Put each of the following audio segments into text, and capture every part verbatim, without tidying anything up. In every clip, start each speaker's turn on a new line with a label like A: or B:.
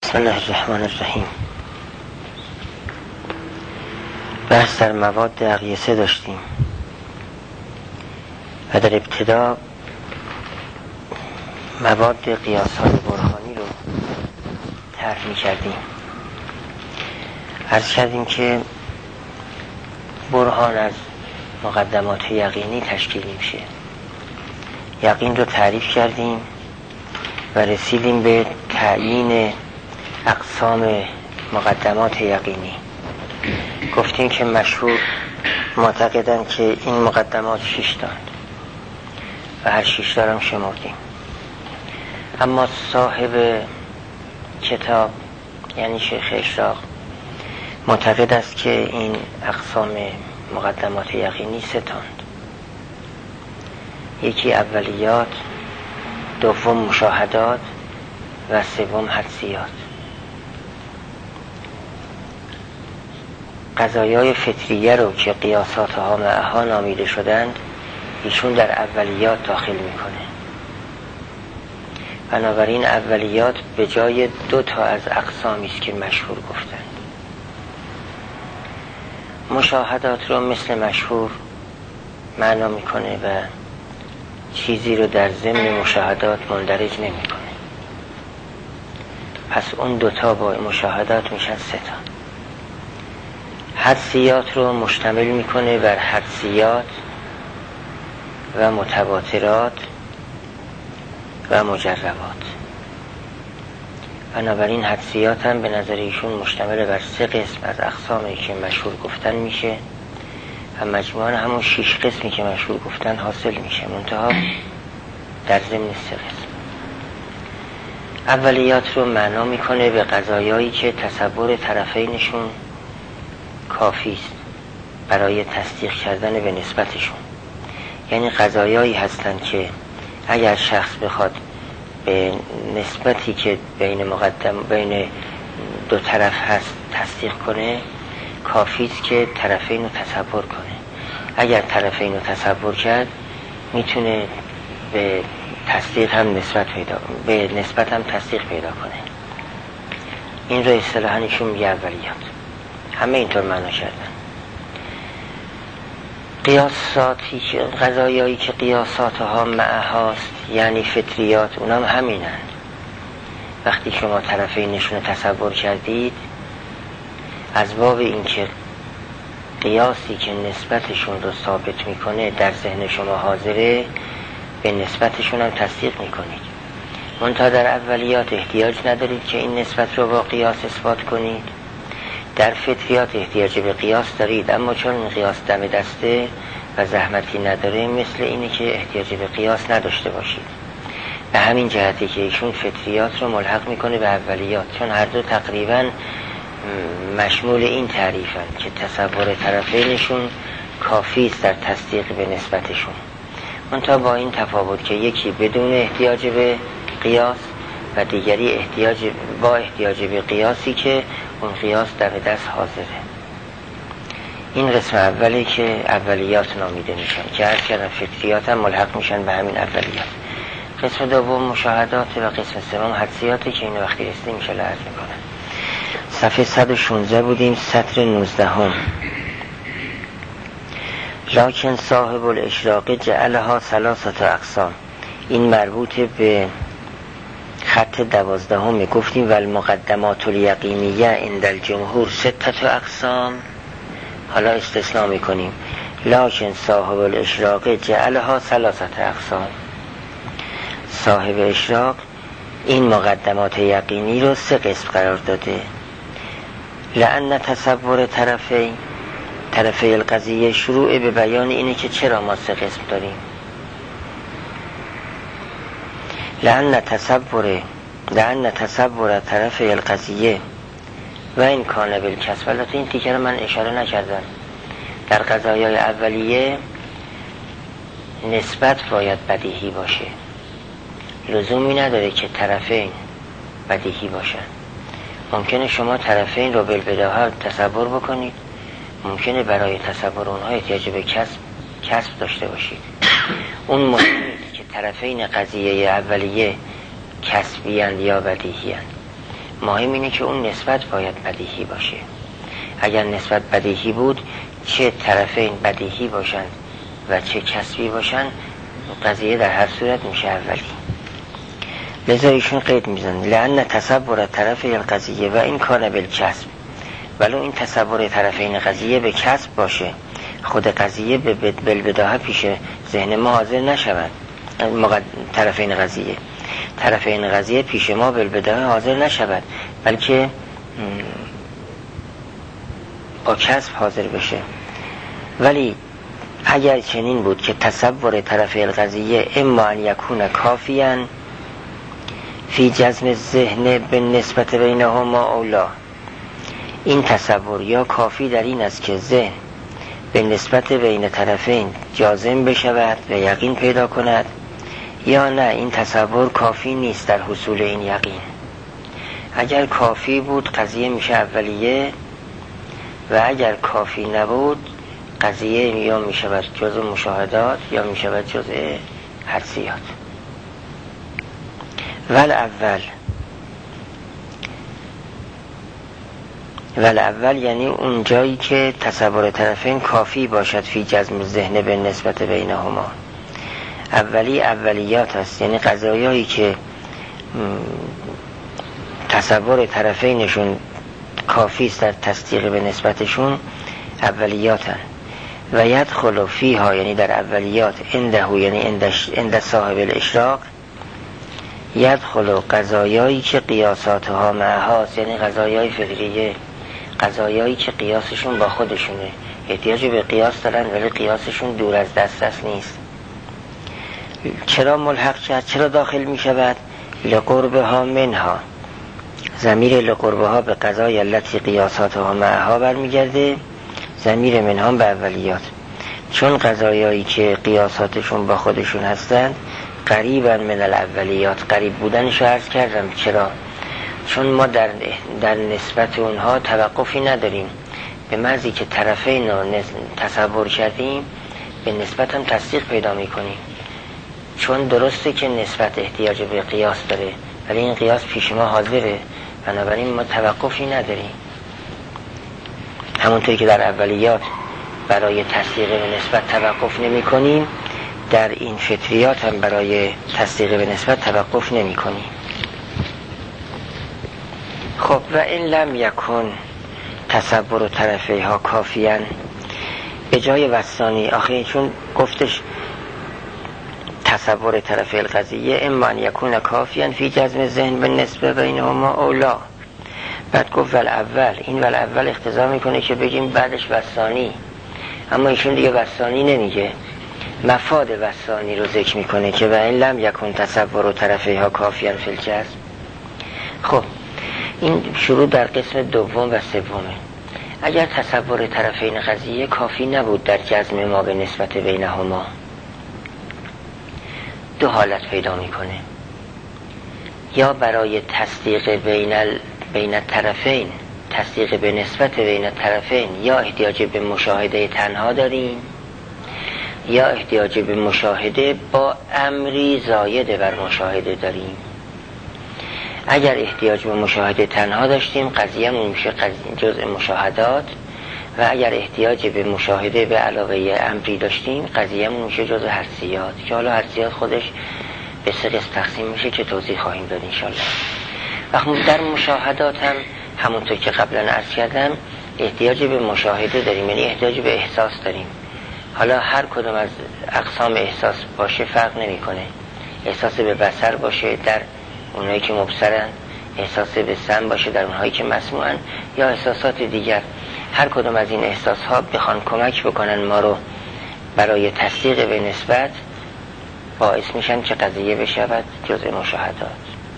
A: بسم الله الرحمن الرحیم. بحث در مواد اقیسه داشتیم و در ابتدا مواد قیاس‌های برهانی رو طرح می‌کردیم. عرض کردیم که برهان از مقدمات یقینی تشکیل میشه. یقین رو تعریف کردیم و رسیدیم به تعیین اقسام مقدمات یقینی. گفتیم که مشهور معتقدن که این مقدمات شش تا و هر شش تا هم شمردیم، اما صاحب کتاب یعنی شیخ اشراق معتقد است که این اقسام مقدمات یقینی سه تاند. یکی اولیات، دوم مشاهدات و سوم حدسیات. قضایای فطریه رو که قیاسات ها معها نامیده شدند ایشون در اولیات داخل میکنه. بنابراین اولیات به جای دو تا از اقسامی است که مشهور گفتند. مشاهدات رو مثل مشهور معنا میکنه و چیزی رو در ضمن مشاهدات مندرج نمیکنه. پس اون دوتا با مشاهدات میشن سه تا. حدسیات رو مشتمل میکنه بر حدسیات و متواترات و مجربات. بنابراین حدسیات هم به نظر ایشون مشتمل بر سه قسم از اقسامی که مشهور گفتن میشه و مجموعاً همون شش قسمی که مشهور گفتن حاصل میشه، منتها در ضمن سه قسم. اولیات رو معنا میکنه به قضایایی که تصور طرفینشون کافی است برای تصدیق کردن به نسبتشون. یعنی قضایایی هستند که اگر شخص بخواد به نسبتی که بین مقدم بین دو طرف هست تصدیق کنه، کافی است که طرفین رو تصور کنه. اگر طرفین رو تصور کرد میتونه به تصدیق هم نسبت پیدا به نسبت هم تصدیق پیدا کنه. این رو اصطلاحاً ایشون میگه اولیات. همه اینطور معنا کردن. قیاساتی که قضایایی که قیاساتها معهاست یعنی فطریات، اونم همینن. وقتی شما طرفینشون رو تصور کردید، از باب اینکه قیاسی که نسبتشون رو ثابت میکنه در ذهن شما حاضره، به نسبتشون هم تصدیق میکنید. منتها در اولیات احتیاج ندارید که این نسبت رو با قیاس اثبات کنید. در فطریات احتیاج به قیاس دارید، اما چون این قیاس دم دسته و زحمتی نداره، مثل اینه که احتیاج به قیاس نداشته باشید. به همین جهتی که ایشون فطریات رو ملحق میکنه به اولیات، چون هر دو تقریبا مشمول این تعریفن که تصور طرفینشون کافی است در تصدیق به نسبتشون، منتها با این تفاوت که یکی بدون احتیاج به قیاس و دیگری احتیاج با احتیاج به قیاسی که اون قیاس در دست حاضره. این قسم اولی که اولیات نامیده میشن که هر کردن فطریات هم ملحق میشن به همین اولیات. قسم دوم مشاهدات و قسم سوم حدسیاتی که اینو وقتی رسیدیم انشاءالله عرض میکنن. صفحه صد و شانزده بودیم، سطر نوزده هم. لکن صاحب الاشراق جعلها ثلاثه اقسام. این مربوط به خط دوازدهم. گفتیم والمقدمات الیقینیه عند الجمهور سته اقسام. حالا استثناء میکنیم لکن صاحب الاشراق جعلها ثلاثه اقسام. صاحب اشراق این مقدمات یقینی رو سه قسم قرار داده. لأن تصور طرفی طرفی القضیه شروع به بیان اینه که چرا ما سه قسم داریم. لأن تصور لأن تصور طرفی القضیه و این کانه بالکسب. البته این تیکه رو من اشاره نکردم. در قضایای اولیه نسبت باید بدیهی باشه، لزومی نداره که طرفین بدیهی باشن. ممکنه شما طرفین رو بالبداهه تصور بکنید، ممکنه برای تصور اونها احتیاج به کسب کسب داشته باشید. اون مهمی که طرفین قضیه اولیه کسبی‌اند یا بدیهی‌اند مهم اینه که اون نسبت باید بدیهی باشه. اگر نسبت بدیهی بود، چه طرفین بدیهی باشند و چه کسبی باشند، قضیه در هر صورت میشه اولی. لذا ایشون قید میزنه لأن تصور طرف القضیه و این کان بالکسب، ولو این تصور طرفین قضیه به کسب باشه، خود قضیه به بالبداهه پیش ذهن ما حاضر نشود. طرفین قضیه طرفین قضیه پیش ما بالبداهه حاضر نشود، بلکه با کسب حاضر بشه. ولی اگر چنین بود که تصور طرف القضیه اما ان یکون کافیاً فی جزم ذهن به نسبت بینهما اولا، این تصور یا کافی در این است که ذهن به نسبت بین طرفین جازم بشود و یقین پیدا کند، یا نه این تصور کافی نیست در حصول این یقین. اگر کافی بود قضیه میشه اولیه، و اگر کافی نبود قضیه یا میشود جزء مشاهدات یا میشود جزء حدسیات. ول اول ول اول یعنی اون جایی که تصور طرفین کافی باشد فی جزم ذهن به نسبت بینهما. اولی اولیات است، یعنی قضایایی که تصور طرفینشون کافی است در تصدیق به نسبتشون اولیاتن. و یدخل فیها یعنی در اولیات عنده یعنی عند صاحب الاشراق یدخل قضایایی که قیاساتها معهاست، یعنی قضایای فکریه، قضایایی که قیاسشون با خودشونه، احتیاج به قیاس دارن ولی قیاسشون دور از دسترس نیست. چرا ملحق شد؟ چرا داخل می شود؟ لقربها منها، ضمیر لقربها به قضای التي قیاساتها معها برمیگرده، ضمیر منها به اولیات. چون قضایایی که قیاساتشون با خودشون هستند قریبا من الاولیات، قریب بودنشو عرض کردم. چرا؟ چون ما در, در نسبت اونها توقفی نداریم، به محضی که طرفین رو تصور کردیم به نسبت هم تصدیق پیدا میکنیم. چون درسته که نسبت احتیاج به قیاس داره ولی این قیاس پیش ما حاضره، بنابراین ما توقفی نداریم. همونطوری که در اولیات برای تصدیق به نسبت توقف نمی کنیم، در این فطریات هم برای تصدیق به نسبت توقف نمی کنیم. خب و این لم یکن تصور طرفه ها کافیان، به جای وستانی آخه چون گفتش تصور طرف القضیه اما ان یکون کافیان فی جزم ذهن به نسبه بینهما اولا، بعد گفت ول اول، این ول اول اقتضا میکنه که بگیم بعدش وستانی، اما ایشون دیگه وستانی نمیگه، مفاد وستانی رو ذکر میکنه که و این لم یکن تصور طرفه ها کافیان فی الجزم. خب این شروع در قسم دوم و سومه. اگر تصور طرفین قضیه کافی نبود در جزم ما به نسبت بینهما، دو حالت پیدا میکنه، یا برای تصدیق بین ال... بین الطرفین، تصدیق به نسبت بین الطرفین، یا احتیاج به مشاهده تنها داریم یا احتیاج به مشاهده با امری زایده بر مشاهده داریم. اگر احتیاج به مشاهده تنها داشتیم قضیه‌مون میشه جزء مشاهدات، و اگر احتیاج به مشاهده به علاوه امری داشتیم قضیه‌مون میشه جزء حدسیات، که حالا حدسیات خودش به سه قسم تقسیم میشه که توضیح خواهیم داد انشالله. و در مشاهدات هم همونطور که قبلا عرض کردم احتیاج به مشاهده داریم، یعنی احتیاج به احساس داریم. حالا هر کدوم از اقسام احساس باشه فرق نمیکنه، احساس به بصر باشه در اونایی که مبصرن، احساس به سمع باشه در اونهایی که مسموعن، یا احساسات دیگر. هر کدوم از این احساس ها بخوان کمک بکنن ما رو برای تصدیق به نسبت، باعث میشن که قضیه بشود جزء مشاهدات.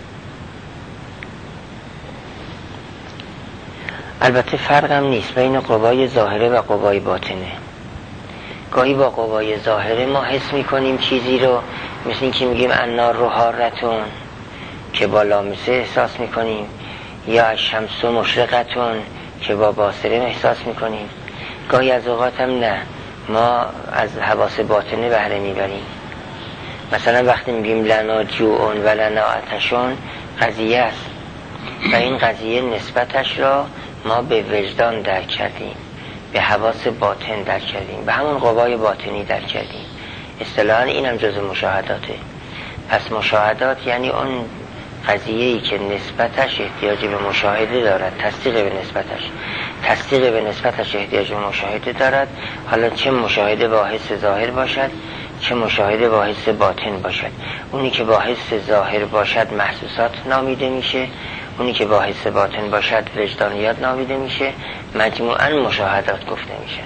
A: البته فرق هم نیست بین قوای ظاهره و قوای باطنه. گاهی با قوای ظاهره ما حس میکنیم چیزی رو، مثل این که میگیم النار رو حارتون که با لامسه احساس میکنیم، یا الشمس مشرقتون که با باصره احساس میکنیم. گاهی از اوقات هم نه، ما از حواس باطنه بهره میبریم. مثلا وقتی میگیم لنا جوعون و لنا عطشون قضیه است، و این قضیه نسبتش را ما به وجدان درک کردیم، به حواس باطن درک کردیم، به همون قوای باطنی درک کردیم. اصطلاحاً اینم جزء مشاهداته. پس مشاهدات یعنی اون قضیه‌ای که نسبتش احتیاج به مشاهده دارد، تصدیق به نسبتش تصدیق به نسبتش احتیاج به مشاهده دارد، حالا چه مشاهده با حس ظاهر باشد چه مشاهده با حس باطن باشد. اونی که با حس ظاهر باشد محسوسات نامیده میشه، اونی که با حس باطن باشد وجدانیات نامیده میشه، مجموعاً مشاهدات گفته میشن.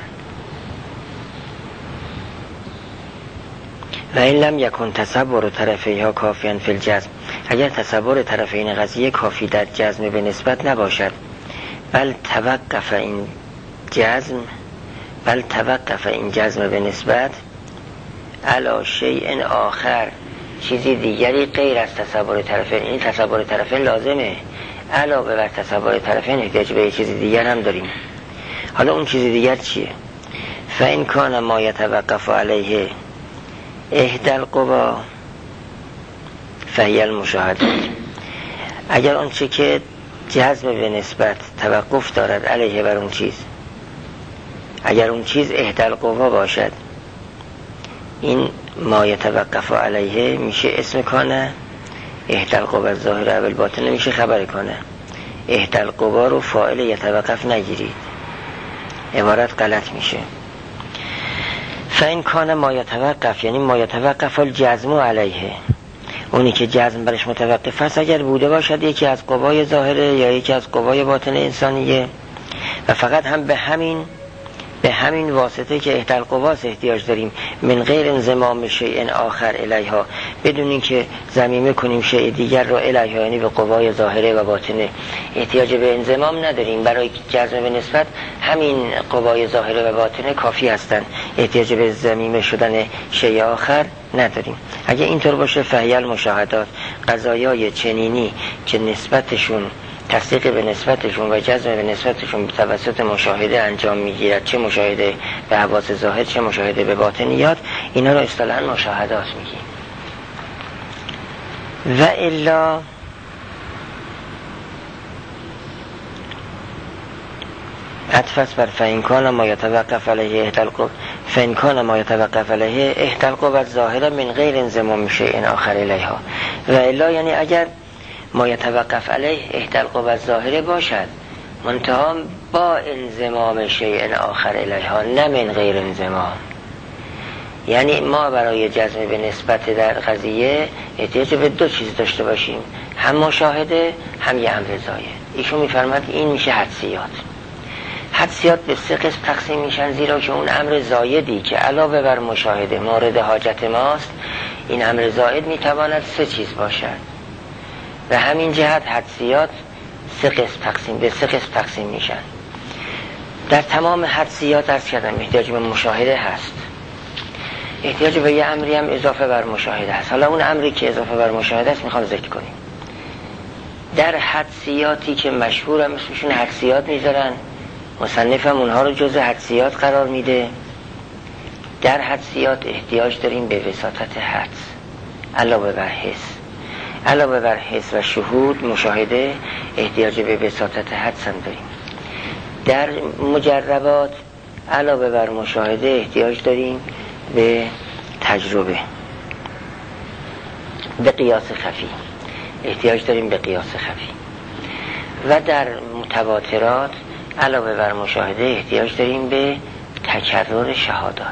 A: و این لم یکن تصور طرفیها کافیاً فی الجزم، اگر تصور طرفین قضیه کافی در جزم به نسبت نباشد، بل توقف این جزم بل توقف این جزم به نسبت علی شیء آخر، چیزی دیگری غیر از تصور طرفین. این تصور طرفین لازمه، علاوه بر تصور طرفین احتیاج به چیزی دیگر هم داریم. حالا اون چیزی دیگر چیه؟ فإن کان ما یتوقف علیه احدى القوا فهی المشاهدات، اگر اون چه که جزم به نسبت توقف دارد علیه بر اون چیز، اگر اون چیز احدى القوا باشد، این ما یتوقف علیه میشه اسم کانه، احدى القوا الظاهر اول باطن میشه خبر کنه. احدى القوا رو فاعل یتوقف نگیرید، عبارت غلط میشه. فإن کان ما یتوقف یعنی ما یتوقف الجزم علیه، اونی که جزم برش متوقف است اگر بوده باشد یکی از قوای ظاهره یا یکی از قوای باطن انسانیه و فقط هم به همین به همین واسطه که احدى القواس احتیاج داریم، من غیر انضمام شیء آخر الیها، بدون اینکه ضمیمه کنیم شیء دیگر را الیها، یعنی به قوای ظاهره و باطنه احتیاج به انضمام نداریم. برای جزم به نسبت همین قوای ظاهره و باطنه کافی هستند، احتیاج به ضمیمه شدن شیء آخر نداریم. اگه اینطور باشه فهی المشاهدات، قضایای چنینی که نسبتشون تصدیق به نسبتشون و جزم به نسبتشون به توسط مشاهده انجام میگیرد، چه مشاهده به حواس ظاهر چه مشاهده به باطنیات، اینا رو اصطلاحاً مشاهدات میگیم. و الا عطف بر فإن کان ما یتوقف علیه احدى القوا فإن کان ما یتوقف علیه احدى القوا الظاهره من غیر انضمام شیء آخر الیها. و الا یعنی اگر ما یتوقف علیه احدى القوا الظاهره باشد منتها با انضمام شیء آخر الیها، نه من غیر انضمام. یعنی ما برای جزم به نسبت در قضیه احتیاج به دو چیز داشته باشیم، هم مشاهده هم یه امر زاید. ایشون میفرماد این میشه حدسیات. حدسیات به سه قسم تقسیم میشن، زیرا که اون امر زایدی که علاوه بر مشاهده مورد حاجت ماست، این امر زاید میتواند سه چیز باشد. و همین جهت حدسیات سه قسم تقسیم به سه قسم تقسیم میشن. در تمام حدسیات عرض کردم احتیاج به مشاهده هست، احتیاج به یه امری هم اضافه بر مشاهده هست. حالا اون امری که اضافه بر مشاهده است میخوام ذکر کنیم. در حدسیاتی که مشهور هم اسمشون حدسیات میذارن، مصنف هم اونها رو جزء حدسیات قرار میده. در حدسیات احتیاج داریم به وساطت حدس علاوه بر حس، علاوه بر حس و شهود مشاهده احتیاج به وساطت حدس هم داریم. در مجربات علاوه بر مشاهده احتیاج داریم به تجربه، به قیاس خفی احتیاج داریم به قیاس خفی. و در متواترات علاوه بر مشاهده احتیاج داریم به تکرر شهادات.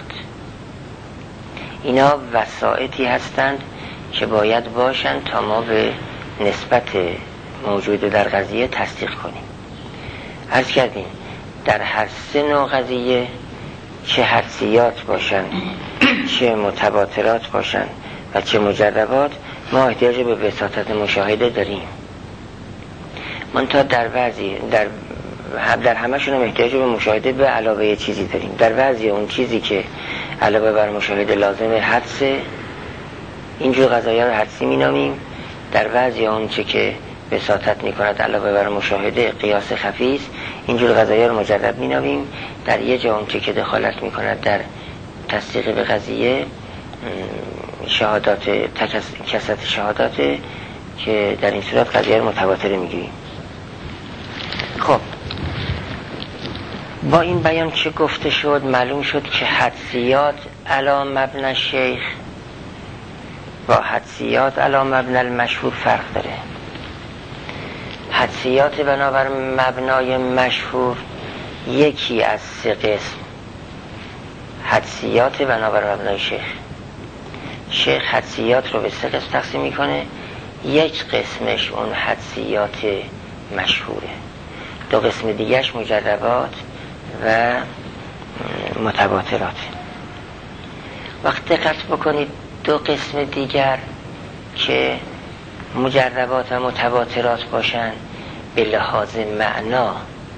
A: اینا وسائطی هستند که باید باشن تا ما به نسبت موجود در قضیه تصدیق کنیم. عرض کردیم در هر سه نوع قضیه، چه حدسیات باشن چه متواترات باشن و چه مجربات، ما احتیاج به وساطت مشاهده داریم. منتها در بعضی در در همشون هم احتیاج به مشاهده به علاوه چیزی داریم. در بعضی اون چیزی که علاوه بر مشاهده لازمه حدسه، اینجور قضایا رو حدسی مینامیم. در بعضی اون چه که وساطت میکند علاوه بر مشاهده قیاس خفی است، اینجور قضایا رو مجرب مینامیم. در یه جا اون چه که دخالت میکند در تصدیق به قضیه شهادات تکس... کسرت شهادات، که در این صورت قضیه رو متواتر میگیم. خب با این بیان چه گفته شد؟ معلوم شد که حدسیات علی مبنی شیخ با حدسیات علی مبنی المشهور فرق داره. حدسیات بنابر مبنای مشهور یکی از سه قسم، حدسیات بنابر مبنای شیخ. شیخ حدسیات رو به سه قسم تقسیم میکنه. یک قسمش اون حدسیات مشهوره، دو قسم دیگهش مجربات و متواترات. وقت دقت بکنید دو قسم دیگر که مجربات و متواترات باشن به لحاظ معنا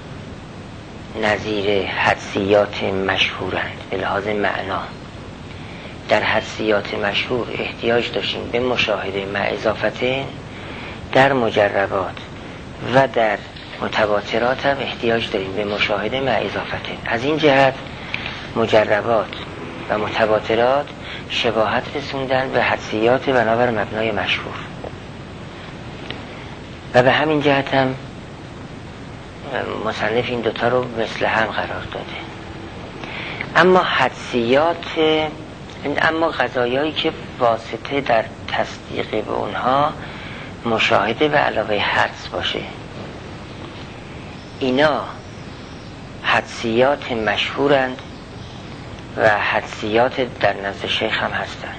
A: نظیر حدسیات مشهورند. به لحاظ معنا در حدسیات مشهور احتیاج داشتیم به مشاهده مع اضافتین، در مجربات و در متواترات هم احتیاج داریم به مشاهده مع اضافتین. از این جهت مجربات و متواترات شباهت رسوندن به حدسیات بنابر مبنای مشهور و به همین جهت هم مصنف این دوتا رو مثل هم قرار داده. اما حدسیات اما قضایایی که واسطه در تصدیق به اونها مشاهده به علاوه حدس باشه، اینا حدسیات مشهورند و حدسیات در نزد شیخ هم هستند.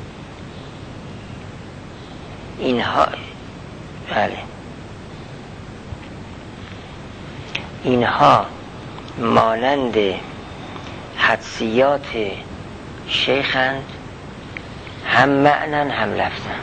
A: اینها بله اینها مانند حدسیات شیخند، هم معنن هم لفظن.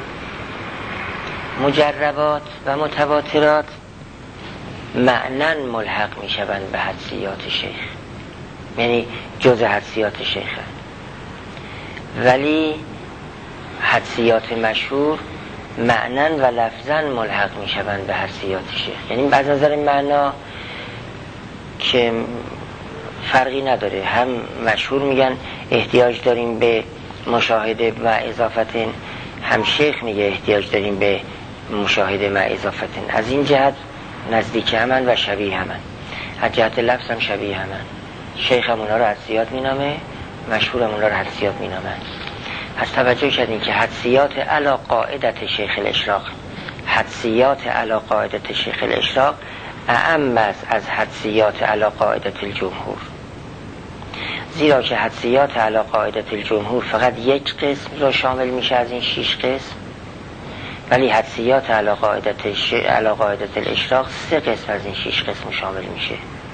A: مجربات و متواترات معنن ملحق می شوند به حدسیات شیخ، یعنی جز حدسیات شیخ هست. ولی حدسیات مشهور معنن و لفظن ملحق می شوند به حدسیات شیخ، یعنی از نظر معنا که فرقی نداره، هم مشهور میگن احتیاج داریم به مشاهده و اضافتین، هم شیخ میگه احتیاج داریم به مشاهده و اضافتین. از این جهت نزدیک همن و شبیه همن، از جهت لفظ هم شبیه همن. شیخ هم اونا رو حدسیات مینامه، مشهور هم اونا رو حدسیات مینامن. از توجه کردین که حدسیات علی قاعدت شیخ الاشراق، حدسیات علی قاعدت شیخ الاشراق اعم از حدسیات علی قاعدت الجمهور، زیرا که حدسیات علی قاعدت الجمهور فقط یک قسم رو شامل میشه از این شش قسم، ولی حدسیات علی قاعدت ش... علی قاعدت الاشراق سه قسم از این شش قسم شامل میشه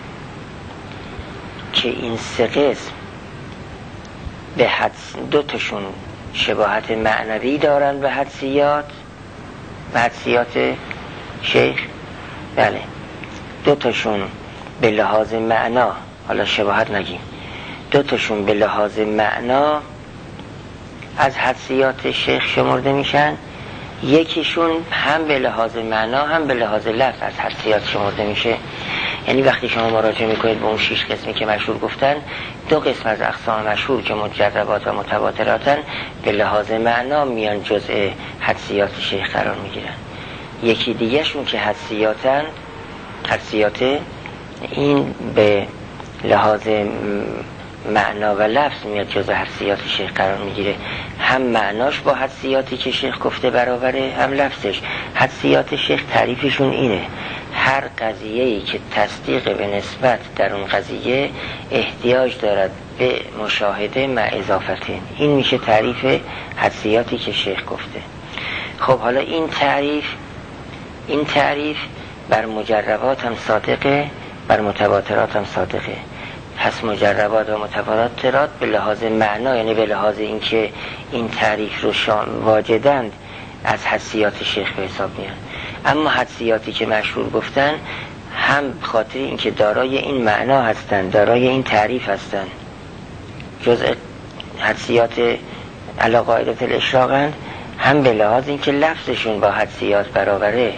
A: که این سه قسم به حدس دو تاشون شباهت معنوی دارن به حدسیات به حدسیات شیخ، بله دو تاشون به لحاظ معنا، حالا شباهت نگیم، دو تاشون به لحاظ معنا از حدسیات شیخ شمرده میشن، یکیشون هم به لحاظ معنا هم به لحاظ لفظ از حدسیات شمرده میشه. یعنی وقتی شما مراجعه میکنید به اون شش قسمی که مشهور گفتن، دو قسم از اقسام مشهور که مجربات و متواتراتن به لحاظ معنا میان جزء حدسیات شیخ قرار میگیرن. یکی دیگه شون که حدسیاتن، حدسیات این به لحاظ معنا و لفظ میاد جزء حدسیات شیخ قرار میگیره، هم معناش با حدسیاتی که شیخ گفته برابره، هم لفظش. حدسیات شیخ تعریفشون اینه: هر قضیه‌ای که تصدیق به نسبت در اون قضیه احتیاج دارد به مشاهده مع اضافتین. این میشه تعریف حدسیاتی که شیخ گفته. خب حالا این تعریف این تعریف بر مجربات هم صادقه، بر متواترات هم صادقه. پس مجربات و متواترات به لحاظ معنا، یعنی به لحاظ اینکه این تعریف رو واجدند، از حدسیات شیخ به حساب میان. اما حدسیاتی که مشهور گفتن هم خاطر اینکه دارای این معنا هستند، دارای این تعریف هستند، جزء حدسیات علی قاعدت الاشراقند، هم به لحاظ اینکه لفظشون با حدسیات برابره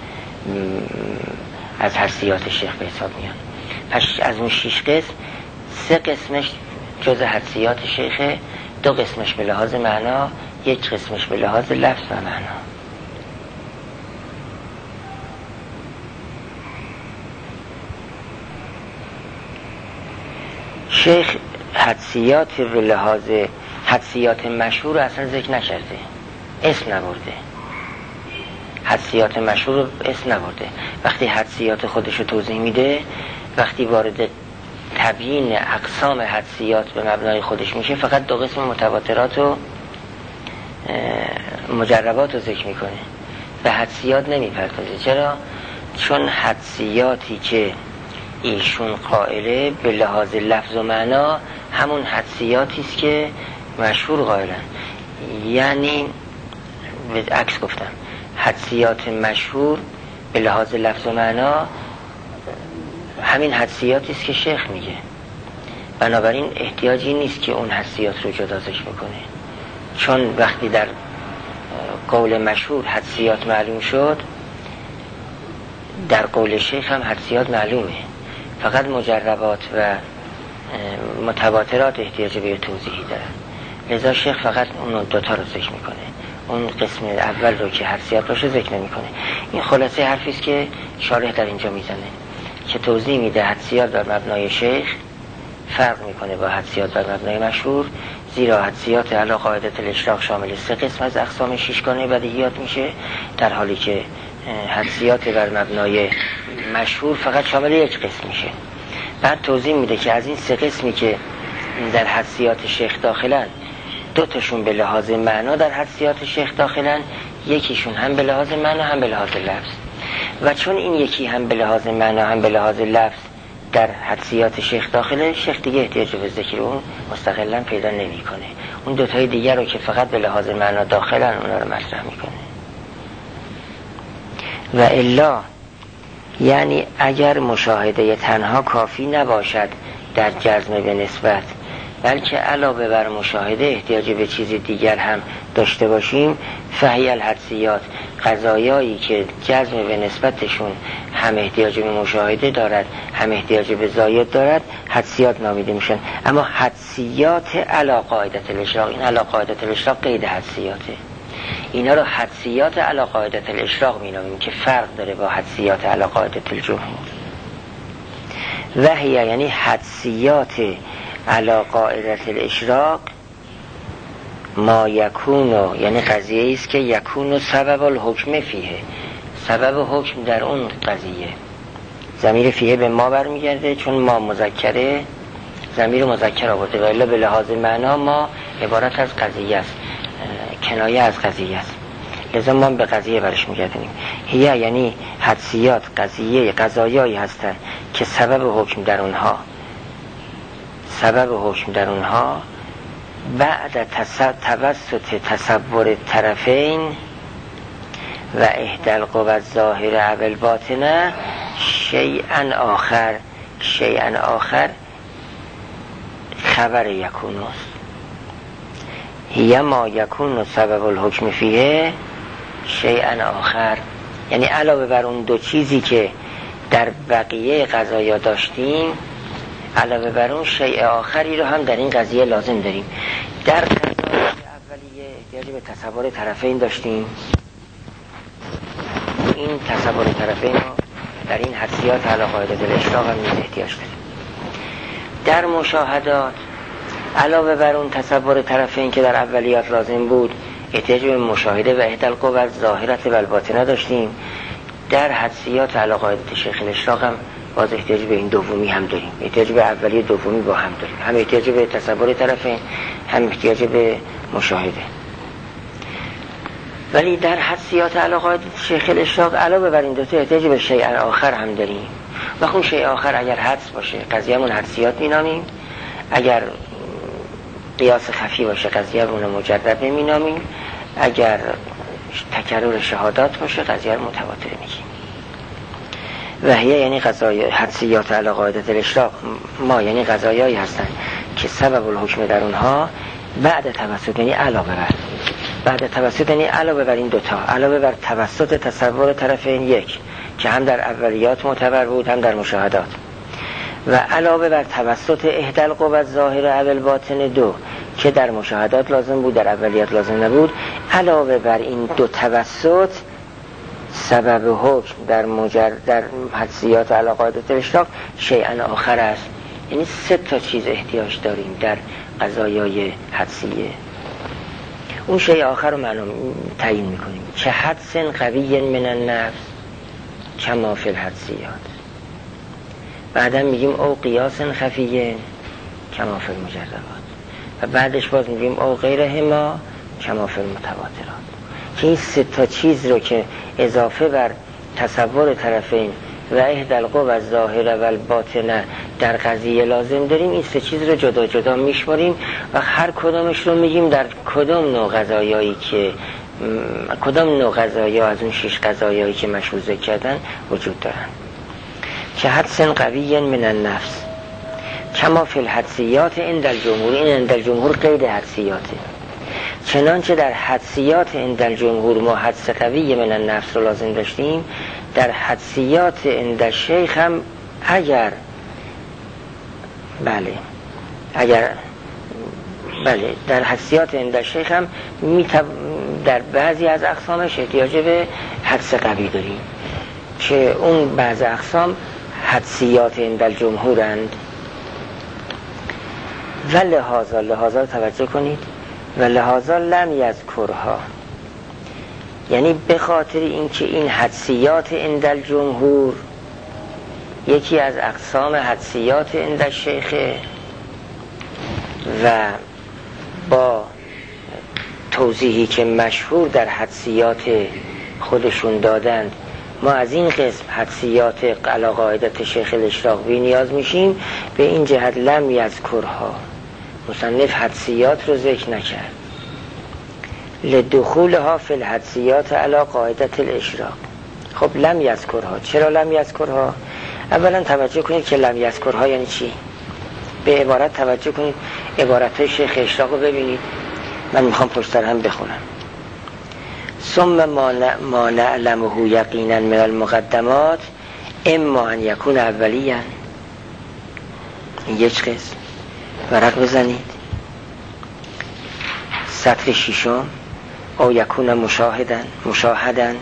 A: از حدسیات شیخ به حساب میان. پس از اون شش قسم سه قسمش جزء حدسیات شیخه، دو قسمش به لحاظ معنا، یک قسمش به لحاظ لفظ و معنا. شیخ حدسیات به لحاظ حدسیات مشهور اصلا ذکر نکرده، اسم نبرده، حدسیات مشهور رو اسم نبرده. وقتی حدسیات خودش رو توضیح میده، وقتی وارد تبیین اقسام حدسیات به مبنای خودش میشه، فقط دو قسم متواترات و مجربات رو ذکر میکنه، به حدسیات نمیپردازه. چرا؟ چون حدسیاتی که ایشون قائله به لحاظ لفظ و معنا همون حدسیاتی است که مشهور قائلن. یعنی به عکس گفتم، حدسیات مشهور به لحاظ لفظ و معنا همین حدسیاتی است که شیخ میگه. بنابراین احتیاجی نیست که اون حدسیات رو جدازش بکنه، چون وقتی در قول مشهور حدسیات معلوم شد، در قول شیخ هم حدسیات معلومه، فقط مجربات و متواترات احتیاج به توضیحی دارن. لذا شیخ فقط اون دوتا رو ذکر میکنه، اون قسم اول رو که حدسیات باشه ذکر نمیکنه. این خلاصه حرفی است که شارح در اینجا میزنه که توضیح میده حدسیات بر مبنای شیخ فرق میکنه با حدسیات بر مبنای مشهور، زیرا حدسیات علی قاعده الاشراق شامل سه قسم از اقسام شیشگانه بدیهیات میشه، در حالی که حدسیات بر مبنای مشهور فقط شامل یک قسم میشه. بعد توضیح میده که از این سه قسمی که در حدسیات شیخ داخلن، دو تاشون به لحاظ معنا در حدسیات شیخ داخلن، یکیشون هم به لحاظ معنا هم به لحاظ لفظ. و چون این یکی هم به لحاظ معنا هم به لحاظ لفظ در حدسیات شیخ داخله، شیخ دیگه احتیاج به ذکر اون مستقلا پیدا نمیکنه. اون دوتای دیگر رو که فقط به لحاظ معنا داخلن اونا رو مطرح میکنه. و الا یعنی اگر مشاهده تنها کافی نباشد در جزم به نسبت، بلکه علاوه بر مشاهده احتیاج به چیز دیگر هم داشته باشیم، فهی الحدسیات، قضایایی که جزم به نسبتشون هم احتیاج به مشاهده دارد هم احتیاج به زاید دارد، حدسیات نامیده میشن. اما حدسیات علی قاعده الاشراق، این علی قاعده الاشراق قید حدسیاته، اینا رو حدسیات علی قاعده الاشراق مینامیم که فرق داره با حدسیات علی قاعده الجمهور. وهی یعنی حدسیات علی قاعده الاشراق ما یکونو، یعنی قضیه است که یکونو سبب الحکم فیه، سبب حکم در اون قضیه. ضمیر فیه به ما برمیگرده چون ما مذکره، ضمیر مذکر آورده، و الا به لحاظ معنا ما عبارت از قضیه است، کنایه از قضیه است، لذا ما به قضیه برش میگردیم. هیه یعنی حدسیات قضیه قضایایی هستند که سبب حکم در اونها سبب حکم در اونها بعد توسط تصور طرفین و احدال قوت ظاهر اول باطنه شیئا آخر. شیئا آخر خبر یکونوست. هیه ما یکون سبب الحکم فیه شیئا آخر، یعنی علاوه بر اون دو چیزی که در بقیه قضایا داشتیم، علاوه بر اون شیء آخری رو هم در این قضیه لازم داریم. در قضایای اولیه احتیاج به تصور طرفین داشتیم، این تصور طرفین رو در این حدسیات علی قاعده الاشراق هم احتیاج داریم. در مشاهدات علاوه بر اون تصور طرفین که در اولیات لازم بود، احتیاج به مشاهده و احدال قوت ظاهرت و الباطنه داشتیم. در حدسیات علی قاعده شیخ الاشراق هم باز احتیاج به این دومی هم داریم، احتیاج به اولی دومی با هم داریم، هم احتیاج به تصور طرفین هم احتیاج به مشاهده. ولی در حدسیات علی قاعده شیخ الاشراق علاوه بر این دو تا احتیاج به شیء آخر هم داریم. و خون شیء آخر اگر حدس باشه قضیه‌مون حدسیات مینامیم، اگر قیاس خفی باشه قضیه‌مون مجربه مینامیم، اگر تکرر شهادات باشه قضیه رو متواتر میگیم. وحیه یعنی قضای حدسیات علی قاعده الاشراق ما یعنی قضایایی هستند که سبب الحکم در اونها بعد توسط، یعنی علاوه بر بعد توسط یعنی علاوه بر این دوتا، علاوه بر توسط تصور طرفین یک که هم در اولیات معتبر بود هم در مشاهدات، و علاوه بر توسط احدال قوت ظاهر اول باطن دو که در مشاهدات لازم بود در اولیات لازم نبود، علاوه بر این دو توسط سبب حکم در مجرد در حدسیات علی قاعده الاشراق شیئا آخر است، یعنی سه تا چیز احتیاج داریم در قضایای حدسیه. اون شیء آخر رو معلوم تعیین میکنیم که حدس قوی من النفس کما فی الحدسیات، بعدا میگیم او قیاس خفی کما فی المجربات، و بعدش باز میگیم او غیرهما کما فی المتواترات. که این سه تا چیز رو که اضافه بر تصور طرفین و احدى القوى الظاهره و الباطنه در قضیه لازم داریم، این سه چیز رو جدا جدا میشماریم و هر کدامش رو میگیم در کدام نوع قضایایی که کدام نوع قضایا از اون شش قضایایی که مشروع ذکر کردن وجود دارن. که حدس قوی من النفس کما فی الحدسیات عند الجمهور، این عند الجمهور قید حدسیاته، چنانچه در حدسیات عند الجمهور ما حدس قوی من النفس رو لازم داشتیم، در حدسیات عند الشیخ هم اگر بله اگر بله در حدسیات عند الشیخ هم میتب... در بعضی از اقسامش احتیاج به حدس قوی داریم که اون بعض اقسام حدسیات عند الجمهورند. و لحاظا لحاظا رو توجه کنید، و لحاظا لم یذکرها، یعنی به خاطر اینکه این حدسیات عند الجمهور یکی از اقسام حدسیات عند الشیخ و با توضیحی که مشهور در حدسیات خودشون دادند ما از این قسم حدسیات علی قاعدت شیخ الاشراقی نیاز میشیم، به این جهت لم یذکرها، مصنف حدسیات رو ذکر نکرد لدخولها فی الحدسیات علی قاعدت الاشراق. خب لم یذکرها، چرا لم یذکرها؟ اولا توجه کنید که لم یذکرها یعنی چی. به عبارت توجه کنید، عبارت شیخ اشراق رو ببینید، من میخوام پشت سر هم بخونم. ثم ما نعلمه یقینا من المقدمات اما ان یکون اولیاً، این یک قسم. ورق بزنید، سطر ششم او یکون مشاهدن مشاهدن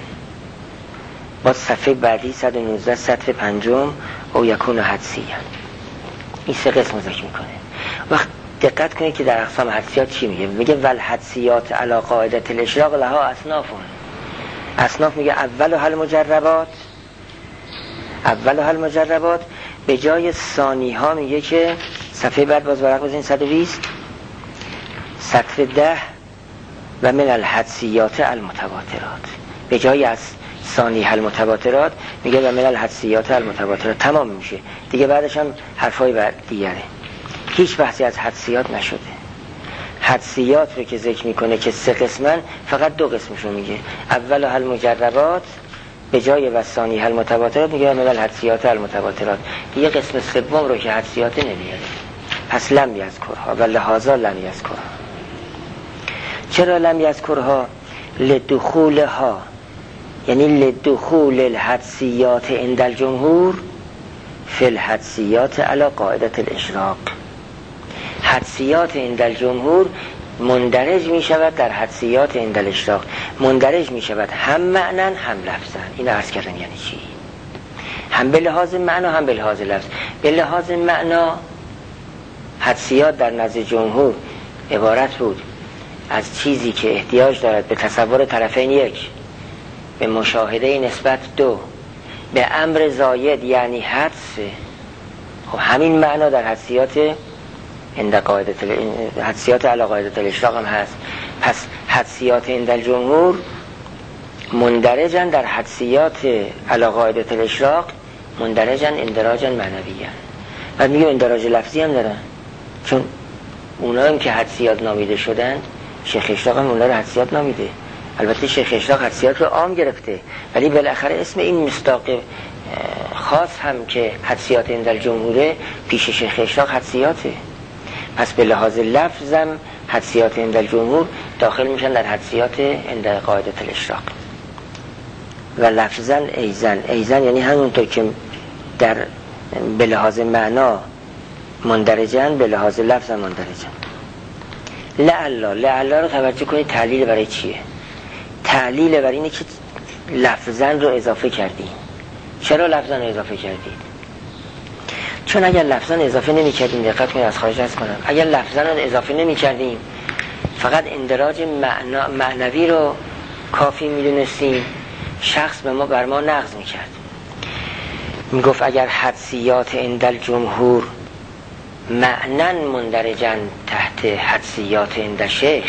A: با صفحه بعدی صد و نوزده سطر پنجم او یکون حدسیاً. این سه قسم ذکر میکنه. وقت دقت کنید که در اقسام حدسیات چی میگه؟ میگه ول حدسیات علی قاعدت الاشراق لها اصنافون. اصناف میگه اول حل مجربات، اول حل مجربات به جای ثانی ها میگه که صفحه بعد باز ورق بزنید صد و بیست سطر ده و من الحدسیات المتواترات، به جای از ثانی حل متواترات میگه و من الحدسیات المتواترات. تمام میشه دیگه، بعدش هم حرفای بعد دیگره، هیچ بحثی از حدسیات نشده. حدسیات رو که ذکر میکنه که سه قسمن، فقط دو قسمش رو میگه، اول حل مجربات به جای و ثانی حل متواترات میگه من الحدسیات المتواترات. دیگه قسم سوم رو که حدسیات نمیاره. پس لم یذکرها و لحاظا لم یذکرها. چرا لم یذکرها؟ لدخولها، یعنی لدخول الحدسیات عند الجمهور فی الحدسیات علی قاعدت الاشراق. حدسیات عند الجمهور مندرج می شود در حدسیات عند الاشراق، مندرج می شود هم معنی هم لفظا. این عرض کردم یعنی چی؟ هم به لحاظ معنا هم به لحاظ لفظ. به لحاظ معنا حدسیات در نزد جمهور عبارت بود از چیزی که احتیاج دارد به تصور طرفین یک، به مشاهده نسبت دو، به امر زاید یعنی حدس. خب همین معنا در حدسیات عند قاعدت حدسیات علی قاعدت الاشراق هم هست. پس حدسیات عند الجمهور مندرجن در حدسیات علی قاعدت الاشراق، مندرجن اندراجا معنویه. بعد میگه اندراج لفظی هم دارن، چون اونا هم که حدسیات نامیده شدن، شیخ اشراق هم اونا رو حدسیات نامیده. البته شیخ اشراق حدسیات رو عام گرفته، ولی بالاخره اسم این مصداق خاص هم که حدسیات عند الجمهوره پیش شیخ اشراق حدسیاته. پس به لحاظ لفظم حدسیات عند الجمهور داخل میشن در حدسیات عند قاعدت الاشراق. و لفظن ایزن، ایزن یعنی همونطور که در به لحاظ معنا مندرجن، به لحاظ لفظم مندرجن. لعلا، لعلا رو توجه کنید تعلیل برای چیه؟ تعلیل برای اینه که لفظن رو اضافه کردیم. چرا لفظن رو اضافه کردید؟ چون اگر لفظان اضافه نمی کردیم، دقت کنید از خارج از کنم، اگر لفظان اضافه نمی کردیم فقط اندراج معنا معنوی رو کافی می دونستیم، شخص به ما بر ما نقض می کرد. می گفت اگر حدسیات عند جمهور معنن مندرجن تحت حدسیات عند شیخ،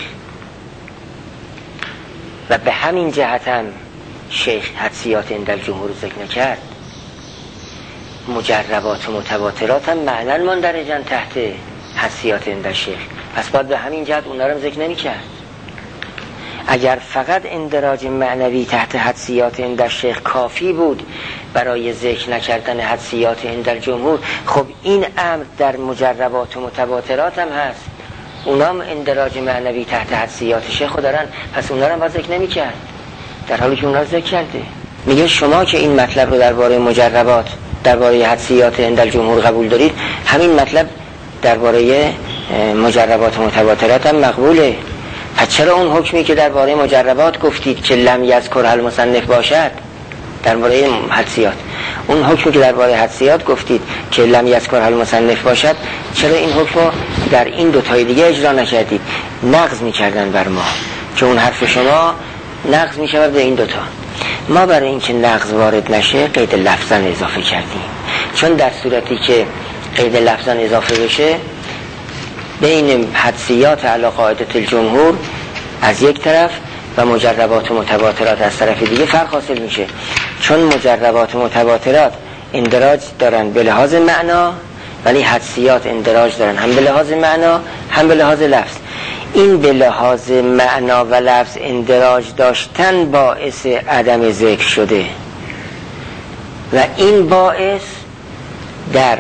A: و به همین جهت هم شیخ حدسیات عند جمهور ذکر نکرد، مجربات و متواترات هم معنن مندرجن تحت حدسیات عند شیخ، پس باید به همین جهت اونا رو ذکر نمی کرد. اگر فقط اندراج معنوی تحت حدسیات عند شیخ کافی بود برای ذکر نکردن حدسیات عند جمهور، خب این امر در مجربات و متواترات هم هست، اونا هم اندراج معنوی تحت حدسیات شیخ دارن، پس اونا رو هم ذکر نمی کرد، در حالی که اونا رو ذکر کرده. میگه شما که این مطلب رو درباره مجربات درباره حدسیات عند جمهور قبول دارید، همین مطلب درباره مجربات و متواترات هم مقبوله. پس چرا اون حکمی که درباره مجربات گفتید که لم یذکر المصنف باشد درباره حدسیات، اون حکمی که درباره حدسیات گفتید که لم یذکر المصنف باشد، چرا این حکم رو در این دو تای دیگه اجرا نکردید؟ نقض می‌کردن بر ما که اون حرف شما نقض می‌شود به این دوتا. ما برای اینکه نقض وارد نشه قید لفظاً اضافه کردیم، چون در صورتی که قید لفظاً اضافه بشه بین حدسیات علی قاعده الجمهور از یک طرف و مجربات و متواترات از طرف دیگه فرق حاصل میشه، چون مجربات و متواترات اندراج دارن به لحاظ معنا، ولی حدسیات اندراج دارن هم به لحاظ معنا هم به لحاظ لفظ. این به لحاظ معنا و لفظ اندراج داشتن باعث عدم ذکر شده و این باعث در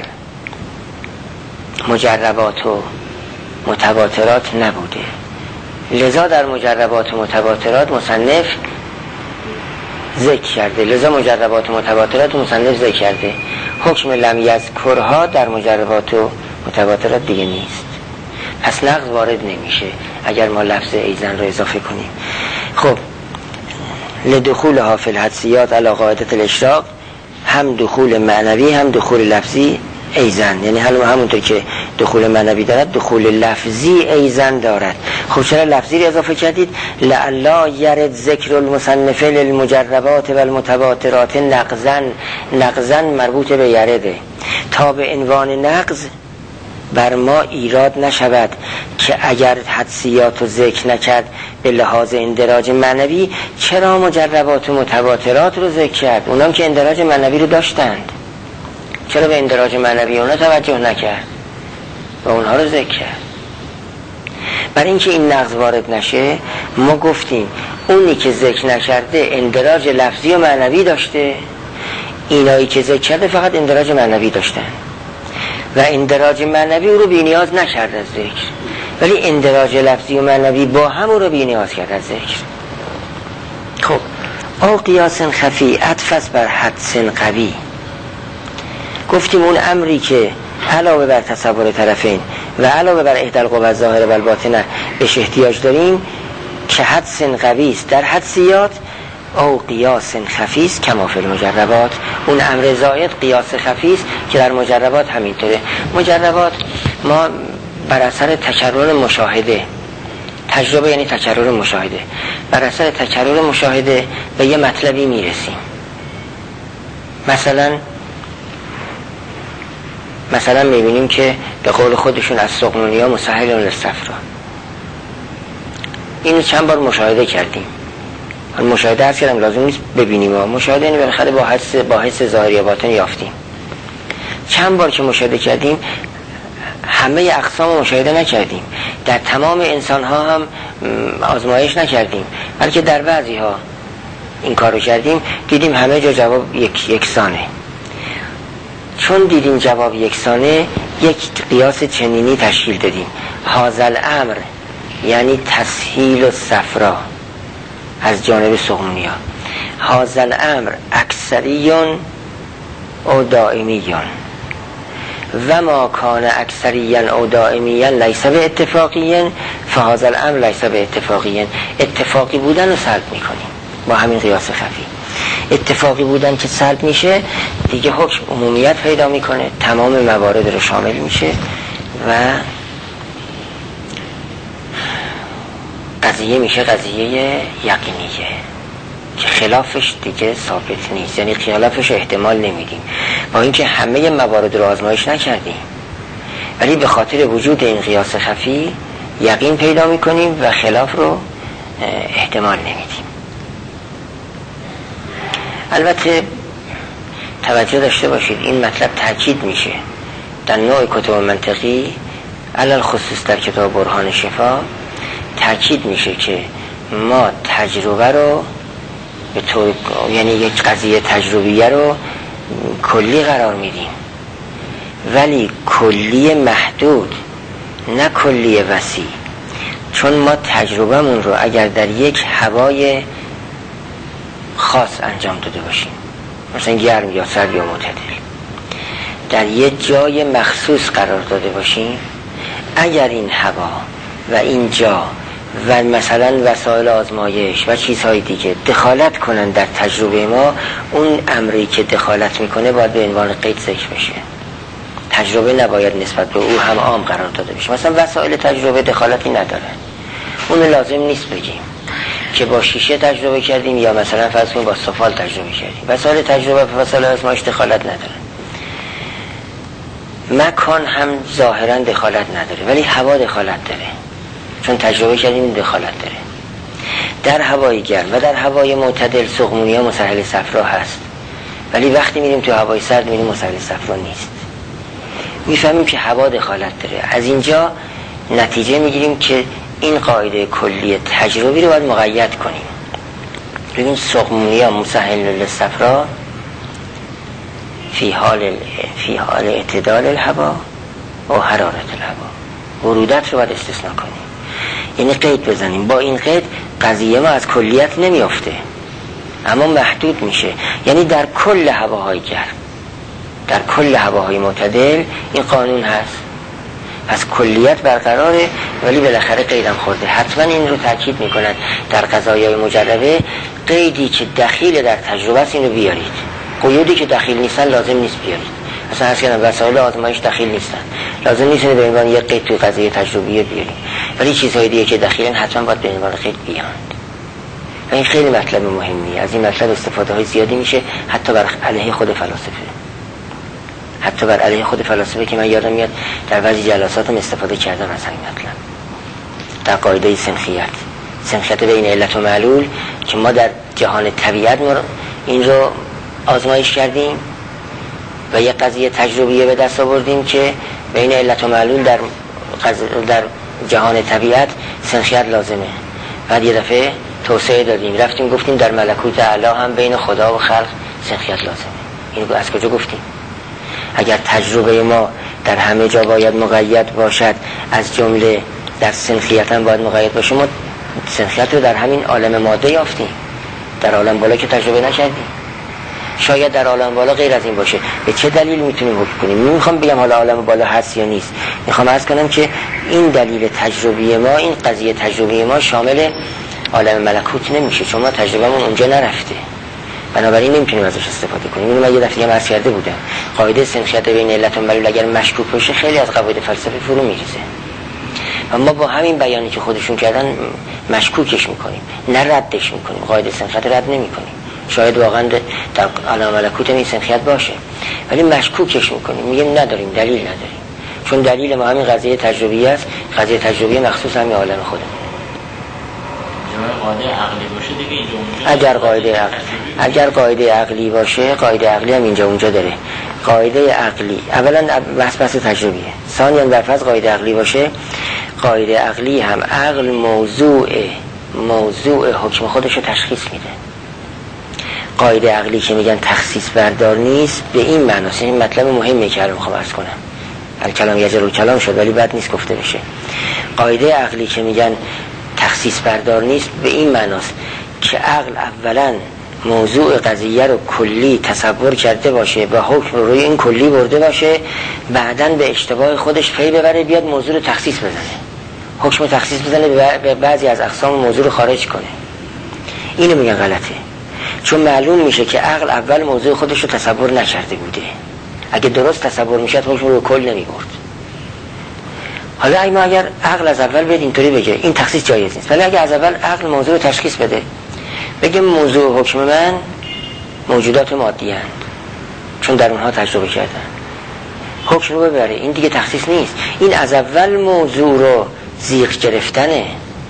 A: مجربات و متواترات نبوده. لذا در مجربات و متواترات مصنف ذکر کرده، لذا مجربات و متواترات مصنف ذکر کرده. حکم لم یذکرها در مجربات و متواترات دیگه نیست، پس نقض وارد نمیشه اگر ما لفظ ایزن رو اضافه کنیم. خب لدخولها فی الحدسیات علی قاعده الاشراق، هم دخول معنوی هم دخول لفظی ایزن، یعنی همونطور که دخول معنوی دارد دخول لفظی ایزن دارد. خب چرا لفظی رو اضافه کردید؟ لعلا یرد ذکر المصنف للمجربات و المتواترات نقضن، نقضن مربوط به یرده، تا به عنوان نقض بر ما ایراد نشود که اگر حدسیات رو ذکر نکرد به لحاظ اندراج معنوی، چرا مجربات و متواترات رو ذکر کرد؟ اونام که اندراج معنوی رو داشتند، چرا به اندراج معنوی اونا توجه نکرد و اونها رو ذکر کرد؟ برای اینکه این نقض وارد نشه ما گفتیم اونی که ذکر نکرده اندراج لفظی و معنوی داشته، اینایی که ذکر کرده فقط اندراج معنوی داشتن و اندراج معنوی او رو بی نیاز نکرد از ذکر، ولی اندراج لفظی و معنوی با هم او رو بی نیاز کرد از ذکر. خب او قیاس خفی عطف بر حدس قوی، گفتیم اون امری که علاوه بر تصور طرفین و علاوه بر احدى القوى الظاهره و الباطنه بهش احتیاج داریم که حدس قوی است در حدسیات، او قیاس خفی است کما فی المجربات، اون امر زائد قیاس خفی است که در مجربات همینطوره. مجربات ما بر اثر تکرر مشاهده، تجربه یعنی تکرر مشاهده، بر اثر تکرر مشاهده به یه مطلبی میرسیم. مثلا مثلا میبینیم که به قول خودشون از سقمونیا مسهل للصفرا، اینو چند بار مشاهده کردیم. مشاهده هست کردم لازم نیست ببینیم، مشاهده یعنی بالاخره با حس با حس ظاهری و باطن یافتیم. چند بار که مشاهده کردیم همه اقسام مشاهده نکردیم، در تمام انسان ها هم آزمایش نکردیم، بلکه در بعضی ها این کارو کردیم، دیدیم همه جا جواب یک یکسانه. چون دیدیم جواب یکسانه یک قیاس چنینی تشکیل دادیم، هذا الامر یعنی تسهیل الصفرا از جانب سقمونیا، هذا الامر اکثریون او دائمیون و ما کان اکثریون او دائمیون لیس به اتفاقیین فهذا الامر لیس به اتفاقیین، اتفاقی بودن رو سلب میکنیم با همین قیاس خفی. اتفاقی بودن که سلب میشه دیگه حکم عمومیت پیدا میکنه، تمام موارد رو شامل میشه و قضیه میشه قضیه یقینیه که خلافش دیگه ثابت نیست، یعنی خلافش احتمال نمیدیم. با اینکه همه موارد رو آزمایش نکردیم ولی به خاطر وجود این قیاس خفی یقین پیدا میکنیم و خلاف رو احتمال نمیدیم. البته توجه داشته باشید این مطلب تاکید میشه در نوع کتب منطقی، علل خصوص در کتاب برهان شفا تاکید میشه که ما تجربه رو به طور، یعنی یک قضیه تجربیه رو کلی قرار میدیم ولی کلی محدود نه کلی وسیع، چون ما تجربهمون رو اگر در یک هوای خاص انجام داده باشیم، مثلا گرم یا سرد یا معتدل، در یک جای مخصوص قرار داده باشیم، اگر این هوا و این جا و مثلا وسایل آزمایش و چیزهای دیگه دخالت کنن در تجربه ما، اون امری که دخالت میکنه باید به عنوان قید ذکر بشه. تجربه نباید نسبت به او هم عام قرار داده بشه. مثلا وسایل تجربه دخالتی نداره، اون لازم نیست بگیم که با شیشه تجربه کردیم یا مثلا فرض کنیم با سفال تجربه کردیم. وسایل تجربه و وسایل آزمایش دخالت نداره. مکان هم ظاهرا دخالت نداره ولی هوا دخالت داره، چون تجربه کردیم دخالت داره. در هوای گرم و در هوای معتدل سقمونی ها مسهل صفرا هست، ولی وقتی میریم تو هوای سرد میریم مسهل صفرا نیست. میفهمیم که هوا دخالت داره. از اینجا نتیجه میگیریم که این قاعده کلی تجربی رو باید مقید کنیم. ببین سقمونی ها مسهل صفرا فی حال فی حال اعتدال الهوا و حرارت الهوا، ورودت رو باید استثناء کنیم، یعنی قید بزنیم. با این قید قضیه ما از کلیت نمیافته اما محدود میشه، یعنی در کل هواهای گرم، در کل هواهای معتدل این قانون هست. پس کلیت برقراره ولی بالاخره قیدم خورده. حتما این رو تاکید میکنن در قضایای مجربه، قیدی که دخیل در تجربه است این رو بیارید، قیودی که دخیل نیستن لازم نیست بیارید. اصلا هست که وسایل آزمایش دخیل نیستن، لازم نیست به عنوان یک قید توی قضیه تجربیه بیاریم، ولی چیزهای دیگه که دخیلن حتما باید به عنوان قید بیاند. و این خیلی مطلب مهمیه. از این مطلب استفاده های زیادی میشه، حتی بر علیه خود فلاسفه، حتی بر علیه خود فلاسفه که من یادم میاد در بعضی جلساتم استفاده کردم از این مطلب. در قاعده سنخیت، سنخیت بین علت و معلول که ما در جهان طبیعت این رو آزمایش کردیم و یک قضیه تجربیه به دست آوردیم که بین علت و معلول در در جهان طبیعت سنخیت لازمه. بعد یه دفعه توسعه دادیم، رفتیم گفتیم در ملکوت اعلی هم بین خدا و خلق سنخیت لازمه. اینو از کجا گفتیم؟ اگر تجربه ما در همه جا باید مقید باشد، از جمله در سنخیت هم باید مقید باشه، ما سنخیت رو در همین عالم ماده یافتیم، در عالم بالا که تجربه نکردیم. شاید در عالم بالا غیر از این باشه. به چه دلیل میتونیم حکم کنیم؟ نمیخوام بگم حالا عالم بالا هست یا نیست، میخوام عرض کنم که این دلیل تجربی ما، این قضیه تجربی ما شامل عالم ملکوت نمیشه، چون ما تجربهمون اونجا نرفته، بنابراین نمیتونیم ازش استفاده کنیم. اینو من یه دفعه عرض کرده بودم، قاعده سنخیت بین علت و معلول اگر مشکوک باشه خیلی از قواعد فلسفه فرو میریزه و ما با همین بیانی که خودشون کردن مشکوکش میکنیم، نه ردش میکنیم. قاعده سنخیت رد نمیکنیم، شاید واقعا در عالم ملکوت این سنخیت باشه ولی مشکوکش میکنیم، میگیم نداریم، دلیل نداریم، چون دلیل ما همین قضیه تجربی است. قضیه تجربی مخصوص همین عالم خودمون.
B: قاعده عقلی باشه دیگه اینجا اونجا،
A: اگر قاعده عقل... اگر قاعده عقلی باشه، قاعده عقلی هم اینجا اونجا داره. قاعده عقلی اولا بحث بحث تجربیه، ثانیاً در فرض قاعده عقلی باشه، قاعده عقلی هم عقل موضوع موضوع حکم خودش رو تشخیص میده. قاعده عقلی که میگن تخصیص بردار نیست به این معناست. این مطلب مهمه که الان میخوام عرض کنم. الکلام یجر الکلام شد ولی بد نیست گفته بشه. قاعده عقلی که میگن تخصیص بردار نیست به این معناست که عقل اولا موضوع قضیه رو کلی تصور کرده باشه و حکم رو روی این کلی برده باشه، بعداً به اشتباه خودش پی ببره بیاد موضوع رو تخصیص بزنه، حکم تخصیص بزنه به بعضی از اقسام موضوع رو خارج کنه. اینو میگن غلطه. چون معلوم میشه که عقل اول موضوع خودش رو تصور نکرده بوده. اگه درست تصور میشد حکم رو کل نمیبرد. حالا اگه ما اگر عقل از اول بده اینطوری بگه این تخصیص جایز نیست، ولی اگه از اول عقل موضوع رو تشخیص بده، بگه موضوع حکم من موجودات مادی هستند چون در اونها تجربه کردن، حکم رو ببره، این دیگه تخصیص نیست. این از اول موضوع رو زیغ گرفتنه،